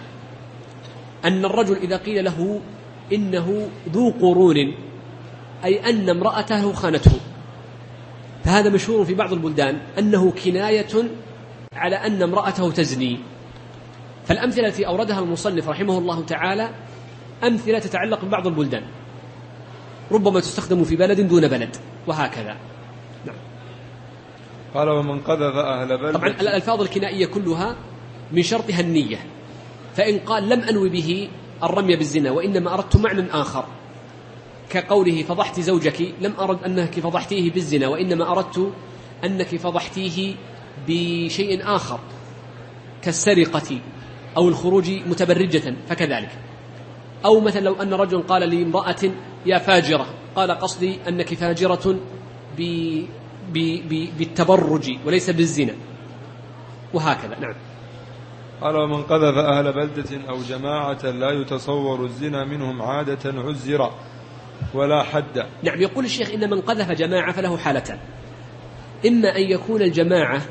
Speaker 2: أن الرجل إذا قيل له إنه ذو قرون أي أن امرأته خانته، فهذا مشهور في بعض البلدان أنه كناية على أن امرأته تزني. فالأمثلة التي أوردها المصنف رحمه الله تعالى أمثلة تتعلق ببعض البلدان، ربما تستخدم في بلد دون بلد، وهكذا. نعم.
Speaker 1: قال ومن قذف أهل بلد.
Speaker 2: طبعا الألفاظ الكنائية كلها من شرطها النية، فإن قال لم أنوي به الرمي بالزنا وإنما أردت معنى آخر، كقوله فضحت زوجك، لم أرد أنك فضحتيه بالزنا وإنما أردت أنك فضحتيه بشيء آخر كالسرقة أو الخروج متبرجة، فكذلك. أو مثلا لو أن رجل قال لامرأة يا فاجرة، قال قصدي أنك فاجرة ب... ب... ب... بالتبرج وليس بالزنا، وهكذا. نعم.
Speaker 1: قال ومن قذف أهل بلدة أو جماعة لا يتصور الزنا منهم عادة عزر ولا حد.
Speaker 2: نعم. يقول الشيخ إن من قذف جماعة فله حالتان: إما أن يكون الجماعة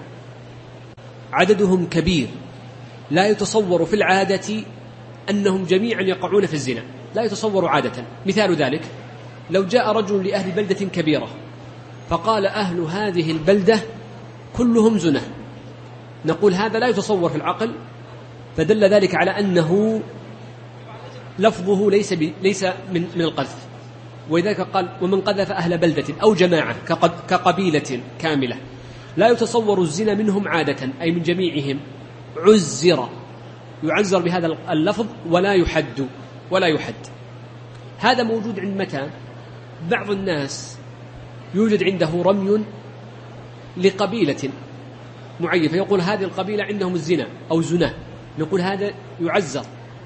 Speaker 2: عددهم كبير لا يتصور في العادة أنهم جميعا يقعون في الزنا، لا يتصور عادة. مثال ذلك لو جاء رجل لأهل بلدة كبيرة فقال أهل هذه البلدة كلهم زنا، نقول هذا لا يتصور في العقل، فدل ذلك على أنه لفظه ليس ليس من من القذف. ولذلك قال ومن قذف أهل بلدة أو جماعة كقبيلة كاملة لا يتصور الزنا منهم عادة أي من جميعهم، عزر، يعزر بهذا اللفظ ولا يحد ولا يحد. هذا موجود عند متى؟ بعض الناس يوجد عنده رمي لقبيلة معينة، فيقول هذه القبيلة عندهم الزنا أو زنا، نقول هذا يعزر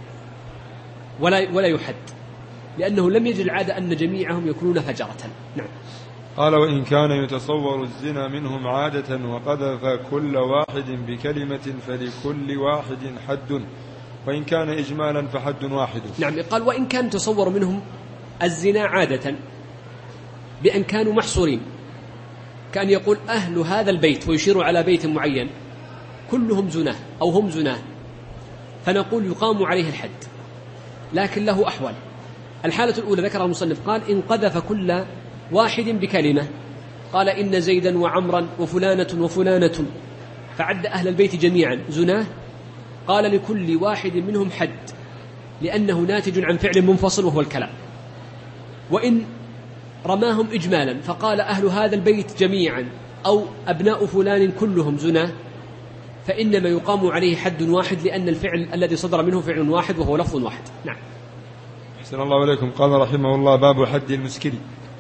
Speaker 2: ولا ولا يحد، لأنه لم يجد العادة أن جميعهم يكونون فجرة. نعم.
Speaker 1: قال وإن كان يتصور الزنا منهم عادة وقذف كل واحد بكلمة فلكل واحد حد وإن كان إجمالا فحد واحد.
Speaker 2: نعم. قال وإن كان تصور منهم الزنا عادة بأن كانوا محصورين، كأن يقول أهل هذا البيت ويشير على بيت معين كلهم زناه أو هم زناه، فنقول يقام عليه الحد. لكن له أحوال. الحالة الأولى ذكرها المصنف، قال إن قذف كل واحد بكلمة، قال إن زيدا وعمرا وفلانة وفلانة، فعد أهل البيت جميعا زناه، قال لكل واحد منهم حد، لأنه ناتج عن فعل منفصل وهو الكلام. وإن رماهم إجمالا فقال أهل هذا البيت جميعا أو أبناء فلان كلهم زناه، فإنما يقام عليه حد واحد، لأن الفعل الذي صدر منه فعل واحد وهو لفظ واحد. نعم.
Speaker 1: أحسن الله عليكم. قال رحمه الله: باب حد المسكري.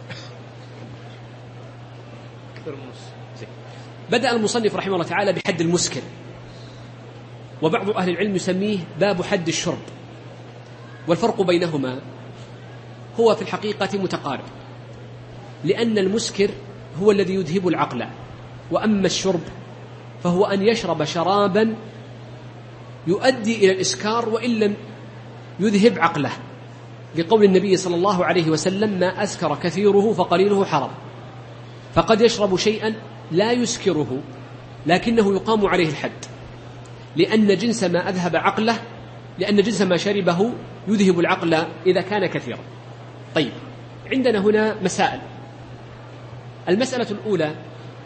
Speaker 2: بدأ المصنف رحمه الله تعالى بحد المسكر، وبعض أهل العلم يسميه باب حد الشرب، والفرق بينهما هو في الحقيقة متقارب، لأن المسكر هو الذي يذهب العقل، وأما الشرب فهو أن يشرب شرابا يؤدي إلى الإسكار وإن لم يذهب عقله، لقول النبي صلى الله عليه وسلم: ما أسكر كثيره فقليله حرام. فقد يشرب شيئا لا يسكره لكنه يقام عليه الحد، لأن جنس ما أذهب عقله، لأن جنس ما شربه يذهب العقل إذا كان كثيرا. طيب، عندنا هنا مسائل. المسألة الأولى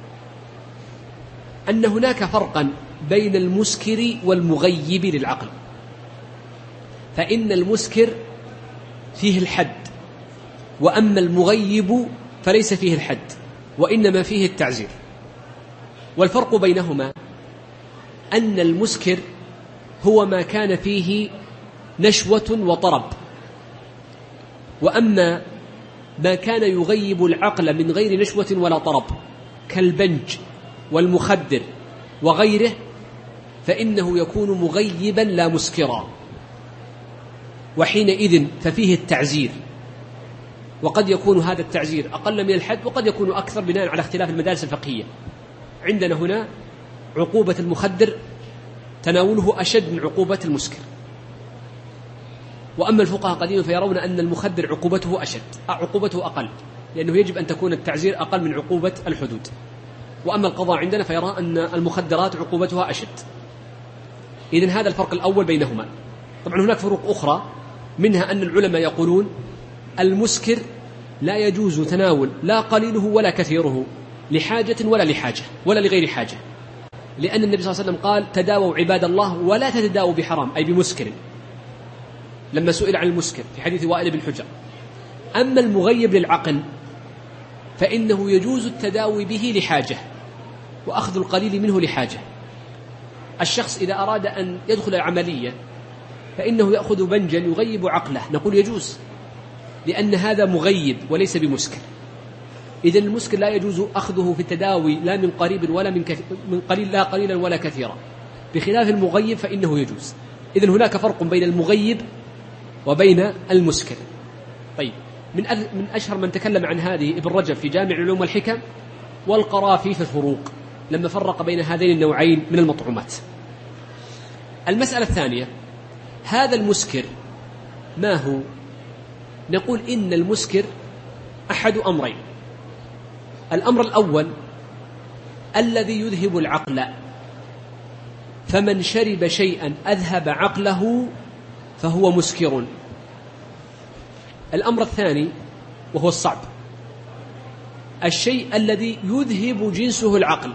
Speaker 2: أن هناك فرقا بين المسكر والمغيب للعقل، فإن المسكر فيه الحد، وأما المغيب فليس فيه الحد وإنما فيه التعزير. والفرق بينهما أن المسكر هو ما كان فيه نشوة وطرب، وأما ما كان يغيب العقل من غير نشوة ولا طرب كالبنج والمخدر وغيره فإنه يكون مغيبا لا مسكرا، وحينئذ ففيه التعزير، وقد يكون هذا التعزير أقل من الحد وقد يكون أكثر بناء على اختلاف المدارس الفقهية. عندنا هنا عقوبة المخدر تناوله أشد من عقوبة المسكر، وأما الفقهاء قديما فيرون أن المخدر عقوبته أشد، عقوبته أقل، لأنه يجب أن تكون التعزير أقل من عقوبة الحدود. وأما القضاء عندنا فيرى أن المخدرات عقوبتها أشد. إذن هذا الفرق الأول بينهما. طبعا هناك فروق أخرى، منها أن العلماء يقولون المسكر لا يجوز تناول لا قليله ولا كثيره لحاجة ولا لحاجة ولا لغير حاجة، لأن النبي صلى الله عليه وسلم قال: تداووا عباد الله ولا تتداووا بحرام، أي بمسكر، لما سئل عن المسكر في حديث وائل بن حجر. أما المغيب للعقل فإنه يجوز التداوي به لحاجة وأخذ القليل منه لحاجة. الشخص إذا أراد أن يدخل العملية فإنه يأخذ بنجا يغيب عقله، نقول يجوز، لأن هذا مغيب وليس بمسكر. إذن المسكر لا يجوز أخذه في التداوي لا من قريب ولا من, كثير من قليل، لا قليلا ولا كثيرا، بخلاف المغيب فإنه يجوز. إذن هناك فرق بين المغيب وبين المسكر. طيب، من من أشهر من تكلم عن هذه ابن رجب في جامع العلوم والحكم، والقرافي في الفروق، لما فرق بين هذين النوعين من المطعومات. المسألة الثانية: هذا المسكر ما هو؟ نقول إن المسكر أحد أمرين. الأمر الأول الذي يذهب العقل، فمن شرب شيئا أذهب عقله فهو مسكر. الأمر الثاني وهو الصعب، الشيء الذي يذهب جنسه العقل،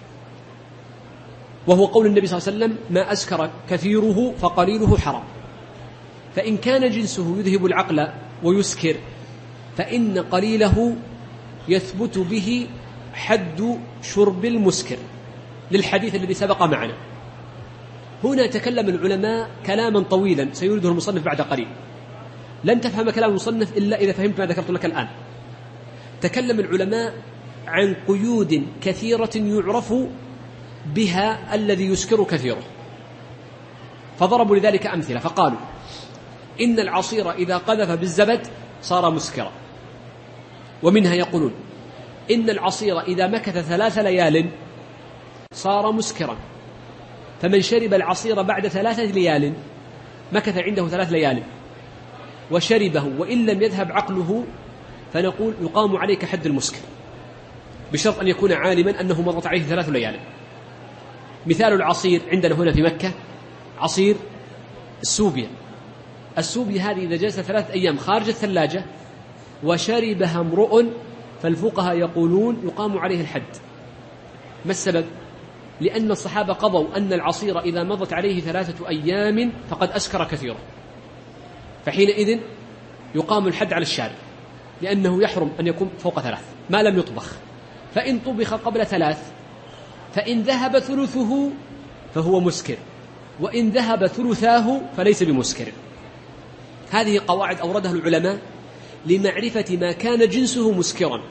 Speaker 2: وهو قول النبي صلى الله عليه وسلم: ما أسكر كثيره فقليله حرام. فإن كان جنسه يذهب العقل ويسكر فإن قليله يثبت به حد شرب المسكر، للحديث الذي سبق معنا. هنا تكلم العلماء كلاما طويلا سيريده المصنف بعد قليل، لن تفهم كلام المصنف إلا إذا فهمت ما ذكرت لك الآن. تكلم العلماء عن قيود كثيرة يعرف بها الذي يسكر كثيره، فضربوا لذلك أمثلة، فقالوا: إن العصير إذا قذف بالزبد صار مسكرا. ومنها يقولون: إن العصير إذا مكث ثلاث ليال صار مسكرا، فمن شرب العصير بعد ثلاثة ليال مكث عنده ثلاث ليال وشربه وإن لم يذهب عقله فنقول يقام عليك حد المسكر، بشرط أن يكون عالما أنه مضت عليه ثلاث ليال. مثال العصير عندنا هنا في مكة عصير السوبيا. السوبيا هذه إذا جلس ثلاث أيام خارج الثلاجة وشربها امرؤ فالفقهاء يقولون يقام عليه الحد. ما السبب؟ لأن الصحابة قضوا أن العصير إذا مضت عليه ثلاثة أيام فقد أسكر كثيرا، فحينئذ يقام الحد على الشارب، لأنه يحرم أن يكون فوق ثلاث ما لم يطبخ. فإن طبخ قبل ثلاث فإن ذهب ثلثه فهو مسكر، وإن ذهب ثلثاه فليس بمسكر. هذه قواعد أوردها العلماء لمعرفة ما كان جنسه مسكرا.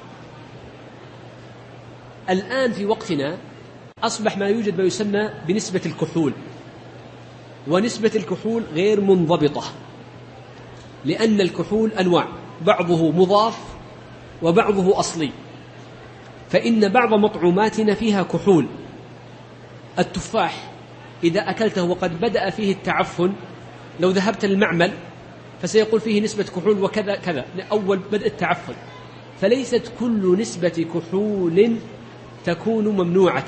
Speaker 2: الآن في وقتنا أصبح ما يوجد ما يسمى بنسبة الكحول، ونسبة الكحول غير منضبطة، لأن الكحول أنواع، بعضه مضاف وبعضه أصلي. فإن بعض مطعوماتنا فيها كحول. التفاح إذا أكلته وقد بدأ فيه التعفن لو ذهبت للمعمل فسيقول فيه نسبة كحول وكذا كذا أول بدء التعفن. فليست كل نسبة كحول تكون ممنوعة.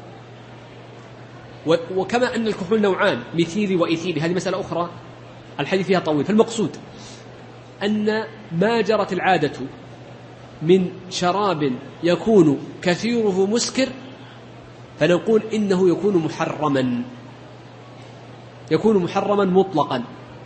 Speaker 2: وكما أن الكحول نوعان ميثيلي وإيثيلي، هذه مسألة أخرى الحديث فيها طويل. فالمقصود أن ما جرت العادة من شراب يكون كثيره مسكر فنقول إنه يكون محرما، يكون محرما مطلقا،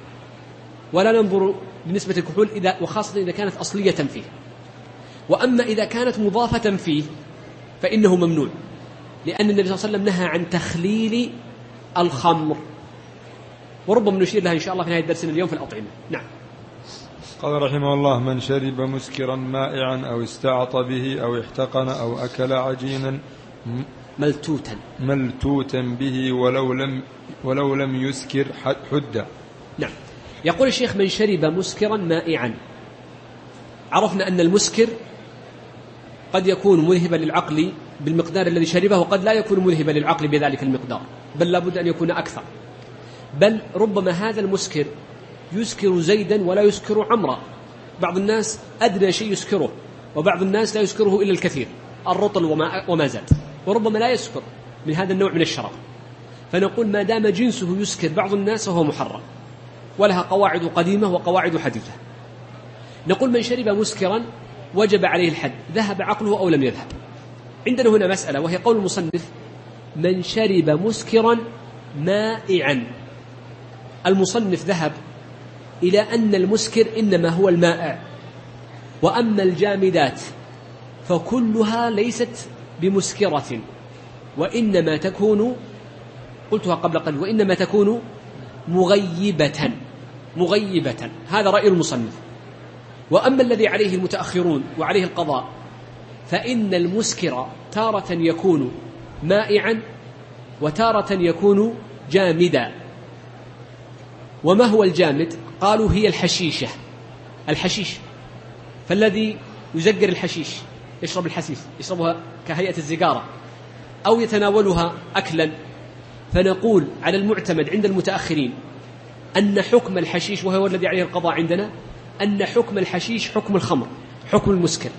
Speaker 2: ولا ننظر بنسبة الكحول إذا وخاصة إذا كانت أصلية فيه. وأما إذا كانت مضافة فيه فإنه ممنوع، لأن النبي صلى الله عليه وسلم نهى عن تخليل الخمر، وربما نشير لها إن شاء الله في نهاية درسنا اليوم في الأطعمة. نعم.
Speaker 1: قال رحمه الله: من شرب مسكرا مائعا أو استعط به أو احتقن أو أكل عجينا
Speaker 2: ملتوتا
Speaker 1: ملتوتا به ولو لم ولو لم يسكر حد.
Speaker 2: نعم. يقول الشيخ: من شرب مسكرا مائعا. عرفنا أن المسكر قد يكون مذهبا للعقل بالمقدار الذي شربه، وقد لا يكون مذهبا للعقل بذلك المقدار، بل لابد أن يكون أكثر. بل ربما هذا المسكر يسكر زيدا ولا يسكر عمرا. بعض الناس أدنى شيء يسكره، وبعض الناس لا يسكره إلا الكثير، الرطل وما, وما زاد، وربما لا يسكر من هذا النوع من الشراب. فنقول ما دام جنسه يسكر بعض الناس فهو محرم، ولها قواعد قديمة وقواعد حديثة. نقول: من شرب مسكرا وجب عليه الحد، ذهب عقله أو لم يذهب. عندنا هنا مسألة، وهي قول المصنف: من شرب مسكرا مائعا. المصنف ذهب إلى أن المسكر إنما هو المائع، وأما الجامدات فكلها ليست بمسكرة، وإنما تكون، قلتها قبل قليل، وإنما تكون مغيبة مغيبة. هذا رأي المصنف. وأما الذي عليه المتأخرون وعليه القضاء فإن المسكر تارة يكون مائعا وتارة يكون جامدا. وما هو الجامد؟ قالوا: هي الحشيشة، الحشيش. فالذي يزجر الحشيش يشرب الحشيش، يشربها كهيئة الزجارة أو يتناولها أكلا. فنقول على المعتمد عند المتأخرين أن حكم الحشيش، وهو الذي عليه القضاء عندنا، أن حكم الحشيش حكم الخمر، حكم المسكر.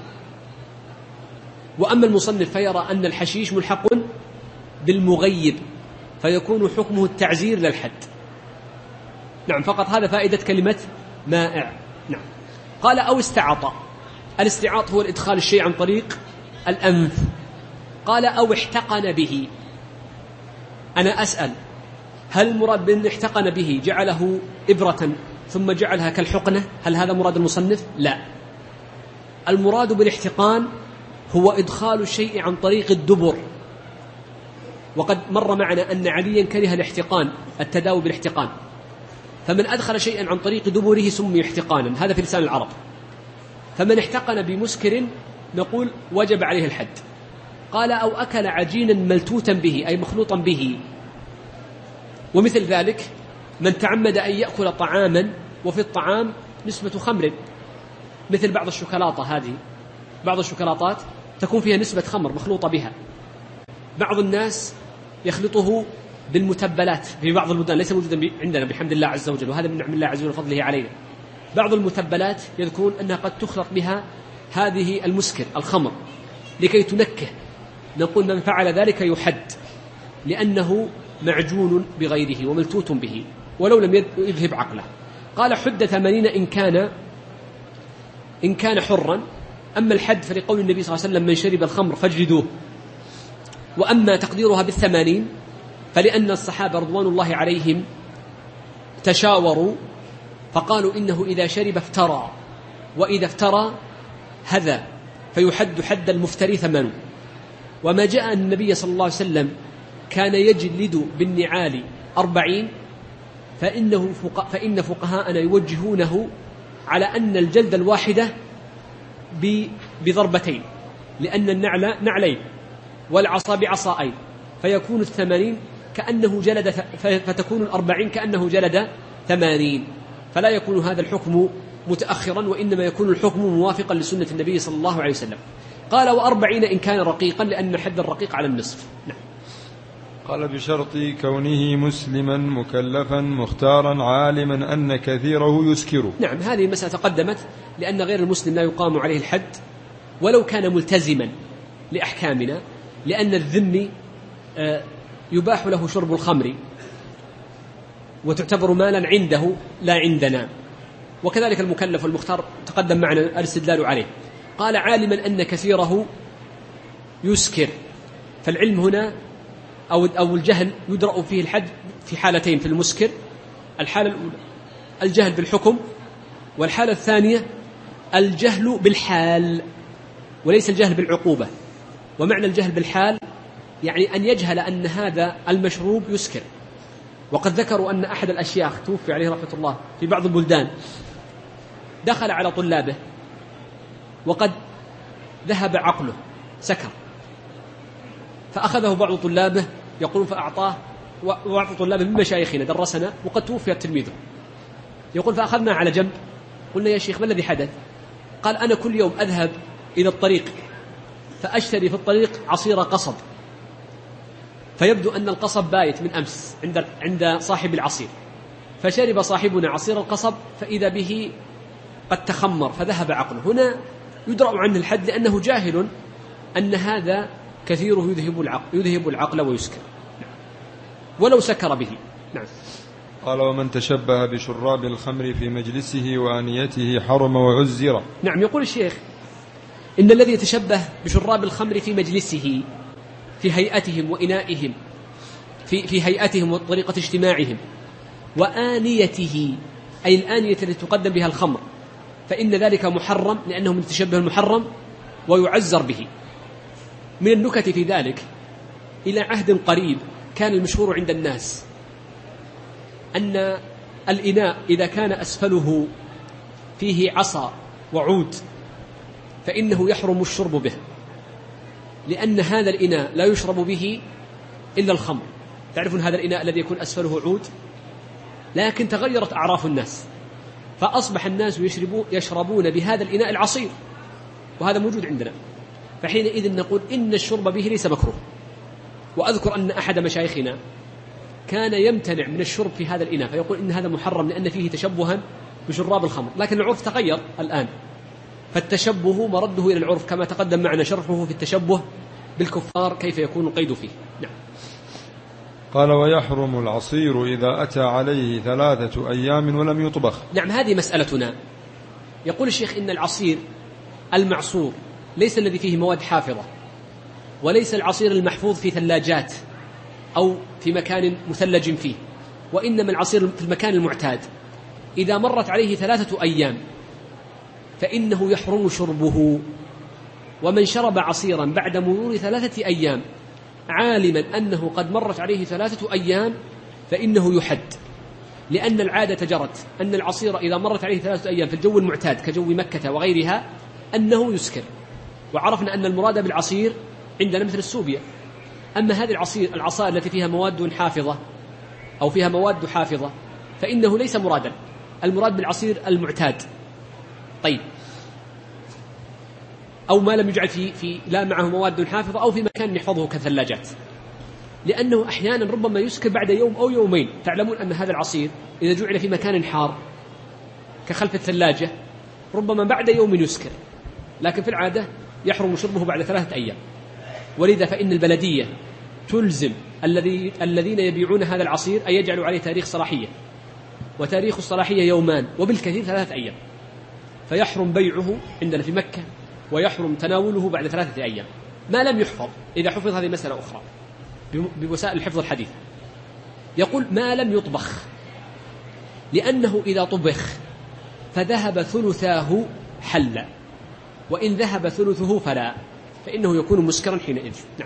Speaker 2: وأما المصنف فيرى أن الحشيش ملحق بالمغيب، فيكون حكمه التعزير للحد. نعم، فقط هذا فائدة كلمة مائع. نعم. قال: أو استعط. الاستعاط هو الإدخال الشيء عن طريق الأنف. قال: أو احتقن به. أنا أسأل: هل المراد بأن احتقن به جعله إبرة ثم جعلها كالحقنة؟ هل هذا مراد المصنف؟ لا. المراد بالاحتقان هو إدخال الشيء عن طريق الدبر، وقد مر معنا أن عليا كره الاحتقان، التداوي بالاحتقان، فمن أدخل شيئا عن طريق دبره سمي احتقانا، هذا في لسان العرب. فمن احتقن بمسكر نقول وجب عليه الحد. قال: أو أكل عجينا ملتوتا به، أي مخلوطا به. ومثل ذلك من تعمد أن يأكل طعاما وفي الطعام نسبة خمر، مثل بعض الشوكولاتة، هذه بعض الشوكولاتات تكون فيها نسبة خمر مخلوطة بها. بعض الناس يخلطه بالمتبلات في بعض البلدان، ليس موجودا عندنا بحمد الله عز وجل، وهذا من نعم الله عز وجل وفضله علينا. بعض المتبلات يذكرون أنها قد تخلق بها هذه المسكر الخمر لكي تنكه، نقول من فعل ذلك يحد لأنه معجون بغيره وملتوت به ولو لم يذهب عقله. قال حد ثمانين إن كان إن كان حرا. أما الحد فلقول النبي صلى الله عليه وسلم من شرب الخمر فاجلدوه. وأما تقديرها بالثمانين فلأن الصحابة رضوان الله عليهم تشاوروا فقالوا إنه إذا شرب افترى، وإذا افترى هذا فيحد حد المفتري ثمانون. وما جاء أن النبي صلى الله عليه وسلم كان يجلد بالنعال أربعين فإنه فق... فإن فقهاءنا يوجهونه على أن الجلد الواحدة ب... بضربتين، لأن النعل نعلين والعصا بعصائين، فيكون الثمانين كأنه جلد ف... فتكون الأربعين كأنه جلد ثمانين، فلا يكون هذا الحكم متأخرا، وإنما يكون الحكم موافقا لسنة النبي صلى الله عليه وسلم. قال وأربعين إن كان رقيقا، لأن حد الرقيق على النصف. نعم.
Speaker 1: قال بشرط كونه مسلما مكلفا مختارا عالما أن كثيره يسكر.
Speaker 2: نعم، هذه المسألة تقدمت، لأن غير المسلم لا يقام عليه الحد ولو كان ملتزما لأحكامنا، لأن الذمي يباح له شرب الخمر وتعتبر مالا عنده لا عندنا، وكذلك المكلف والمختار تقدم معنا الاستدلال عليه. قال عالما أن كثيره يسكر، فالعلم هنا أو أو الجهل يدرأ فيه الحد في حالتين في المسكر. الحالة الأولى الجهل بالحكم، والحالة الثانية الجهل بالحال وليس الجهل بالعقوبة. ومعنى الجهل بالحال يعني أن يجهل أن هذا المشروب يسكر. وقد ذكروا أن أحد الأشياخ توفي عليه رحمة الله في بعض البلدان دخل على طلابه وقد ذهب عقله سكر، فأخذه بعض طلابه يقولون فأعطاه، وبعض طلابه من مشايخنا درسنا وقد توفي تلميذه، يقول فأخذنا على جنب قلنا يا شيخ ما الذي حدث؟ قال أنا كل يوم أذهب إلى الطريق فأشتري في الطريق عصير قصب، فيبدو أن القصب بايت من أمس عند عند صاحب العصير، فشرب صاحبنا عصير القصب فإذا به قد تخمر فذهب عقله. هنا يدرأ عنه الحد لأنه جاهل أن هذا كثيره يذهب العقل, يذهب العقل ويسكر ولو سكر به. نعم.
Speaker 1: قال ومن تشبه بشراب الخمر في مجلسه وآنيته حرم وعزر.
Speaker 2: نعم. يقول الشيخ إن الذي يتشبه بشراب الخمر في مجلسه في هيئتهم وإنائهم في, في هيئتهم وطريقة اجتماعهم، وآنيته أي الآنية التي تقدم بها الخمر، فإن ذلك محرم لأنه من تشبه المحرم ويعزر به. من النكت في ذلك إلى عهد قريب كان المشهور عند الناس أن الإناء إذا كان أسفله فيه عصا وعود فإنه يحرم الشرب به، لأن هذا الإناء لا يشرب به إلا الخمر. تعرفون هذا الإناء الذي يكون أسفله عود، لكن تغيرت أعراف الناس فأصبح الناس يشربون, يشربون بهذا الإناء العصير، وهذا موجود عندنا. فحينئذ نقول إن الشرب به ليس مكروه. وأذكر أن أحد مشايخنا كان يمتنع من الشرب في هذا الإناء فيقول إن هذا محرم لأن فيه تشبها بشراب الخمر، لكن العرف تغير الآن، فالتشبه مرده إلى العرف كما تقدم معنا شرحه في التشبه بالكفار كيف يكون القيد فيه. نعم.
Speaker 1: قال ويحرم العصير إذا أتى عليه ثلاثة أيام ولم يطبخ.
Speaker 2: نعم، هذه مسألتنا. يقول الشيخ إن العصير المعصور ليس الذي فيه مواد حافظة، وليس العصير المحفوظ في ثلاجات أو في مكان مثلج فيه، وإنما العصير في المكان المعتاد إذا مرت عليه ثلاثة أيام فإنه يحرم شربه. ومن شرب عصيرا بعد مرور ثلاثة أيام عالما أنه قد مرت عليه ثلاثة أيام فإنه يحد، لأن العادة جرت أن العصير إذا مرت عليه ثلاثة أيام في الجو المعتاد كجو مكة وغيرها أنه يسكر، وعرفنا أن المراد بالعصير عندنا مثل السوبيا. أما هذه العصير العصائر التي فيها مواد حافظة أو فيها مواد حافظة فإنه ليس مرادا، المراد بالعصير المعتاد. طيب، أو ما لم يجعل في, في لا معه مواد حافظة أو في مكان يحفظه كثلاجات. لأنه أحيانا ربما يسكر بعد يوم أو يومين. تعلمون أن هذا العصير إذا جعل في مكان حار كخلف الثلاجة ربما بعد يوم يسكر، لكن في العادة يحرم شربه بعد ثلاثة أيام. ولذا فإن البلدية تلزم الذي الذين يبيعون هذا العصير أن يجعلوا عليه تاريخ صلاحية، وتاريخ الصلاحية يومان وبالكثير ثلاثة أيام، فيحرم بيعه عندنا في مكة ويحرم تناوله بعد ثلاثة أيام ما لم يحفظ. إذا حفظ هذه مسألة أخرى بوسائل الحفظ الحديثة. يقول ما لم يطبخ، لأنه إذا طبخ فذهب ثلثاه حل، وإن ذهب ثلثه فلا، فإنه يكون مسكرا حينئذ. نعم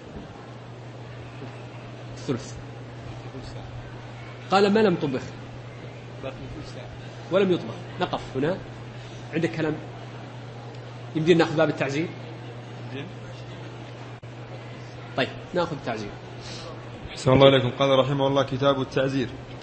Speaker 2: الثلث. قال ما لم طبخ ولم يطبخ. نقف هنا. عندك كلام؟ يمدين نأخذ باب التعزير؟ طيب نأخذ التعزير.
Speaker 1: أحسن الله إليكم. قال رحمه الله: كتاب التعزير.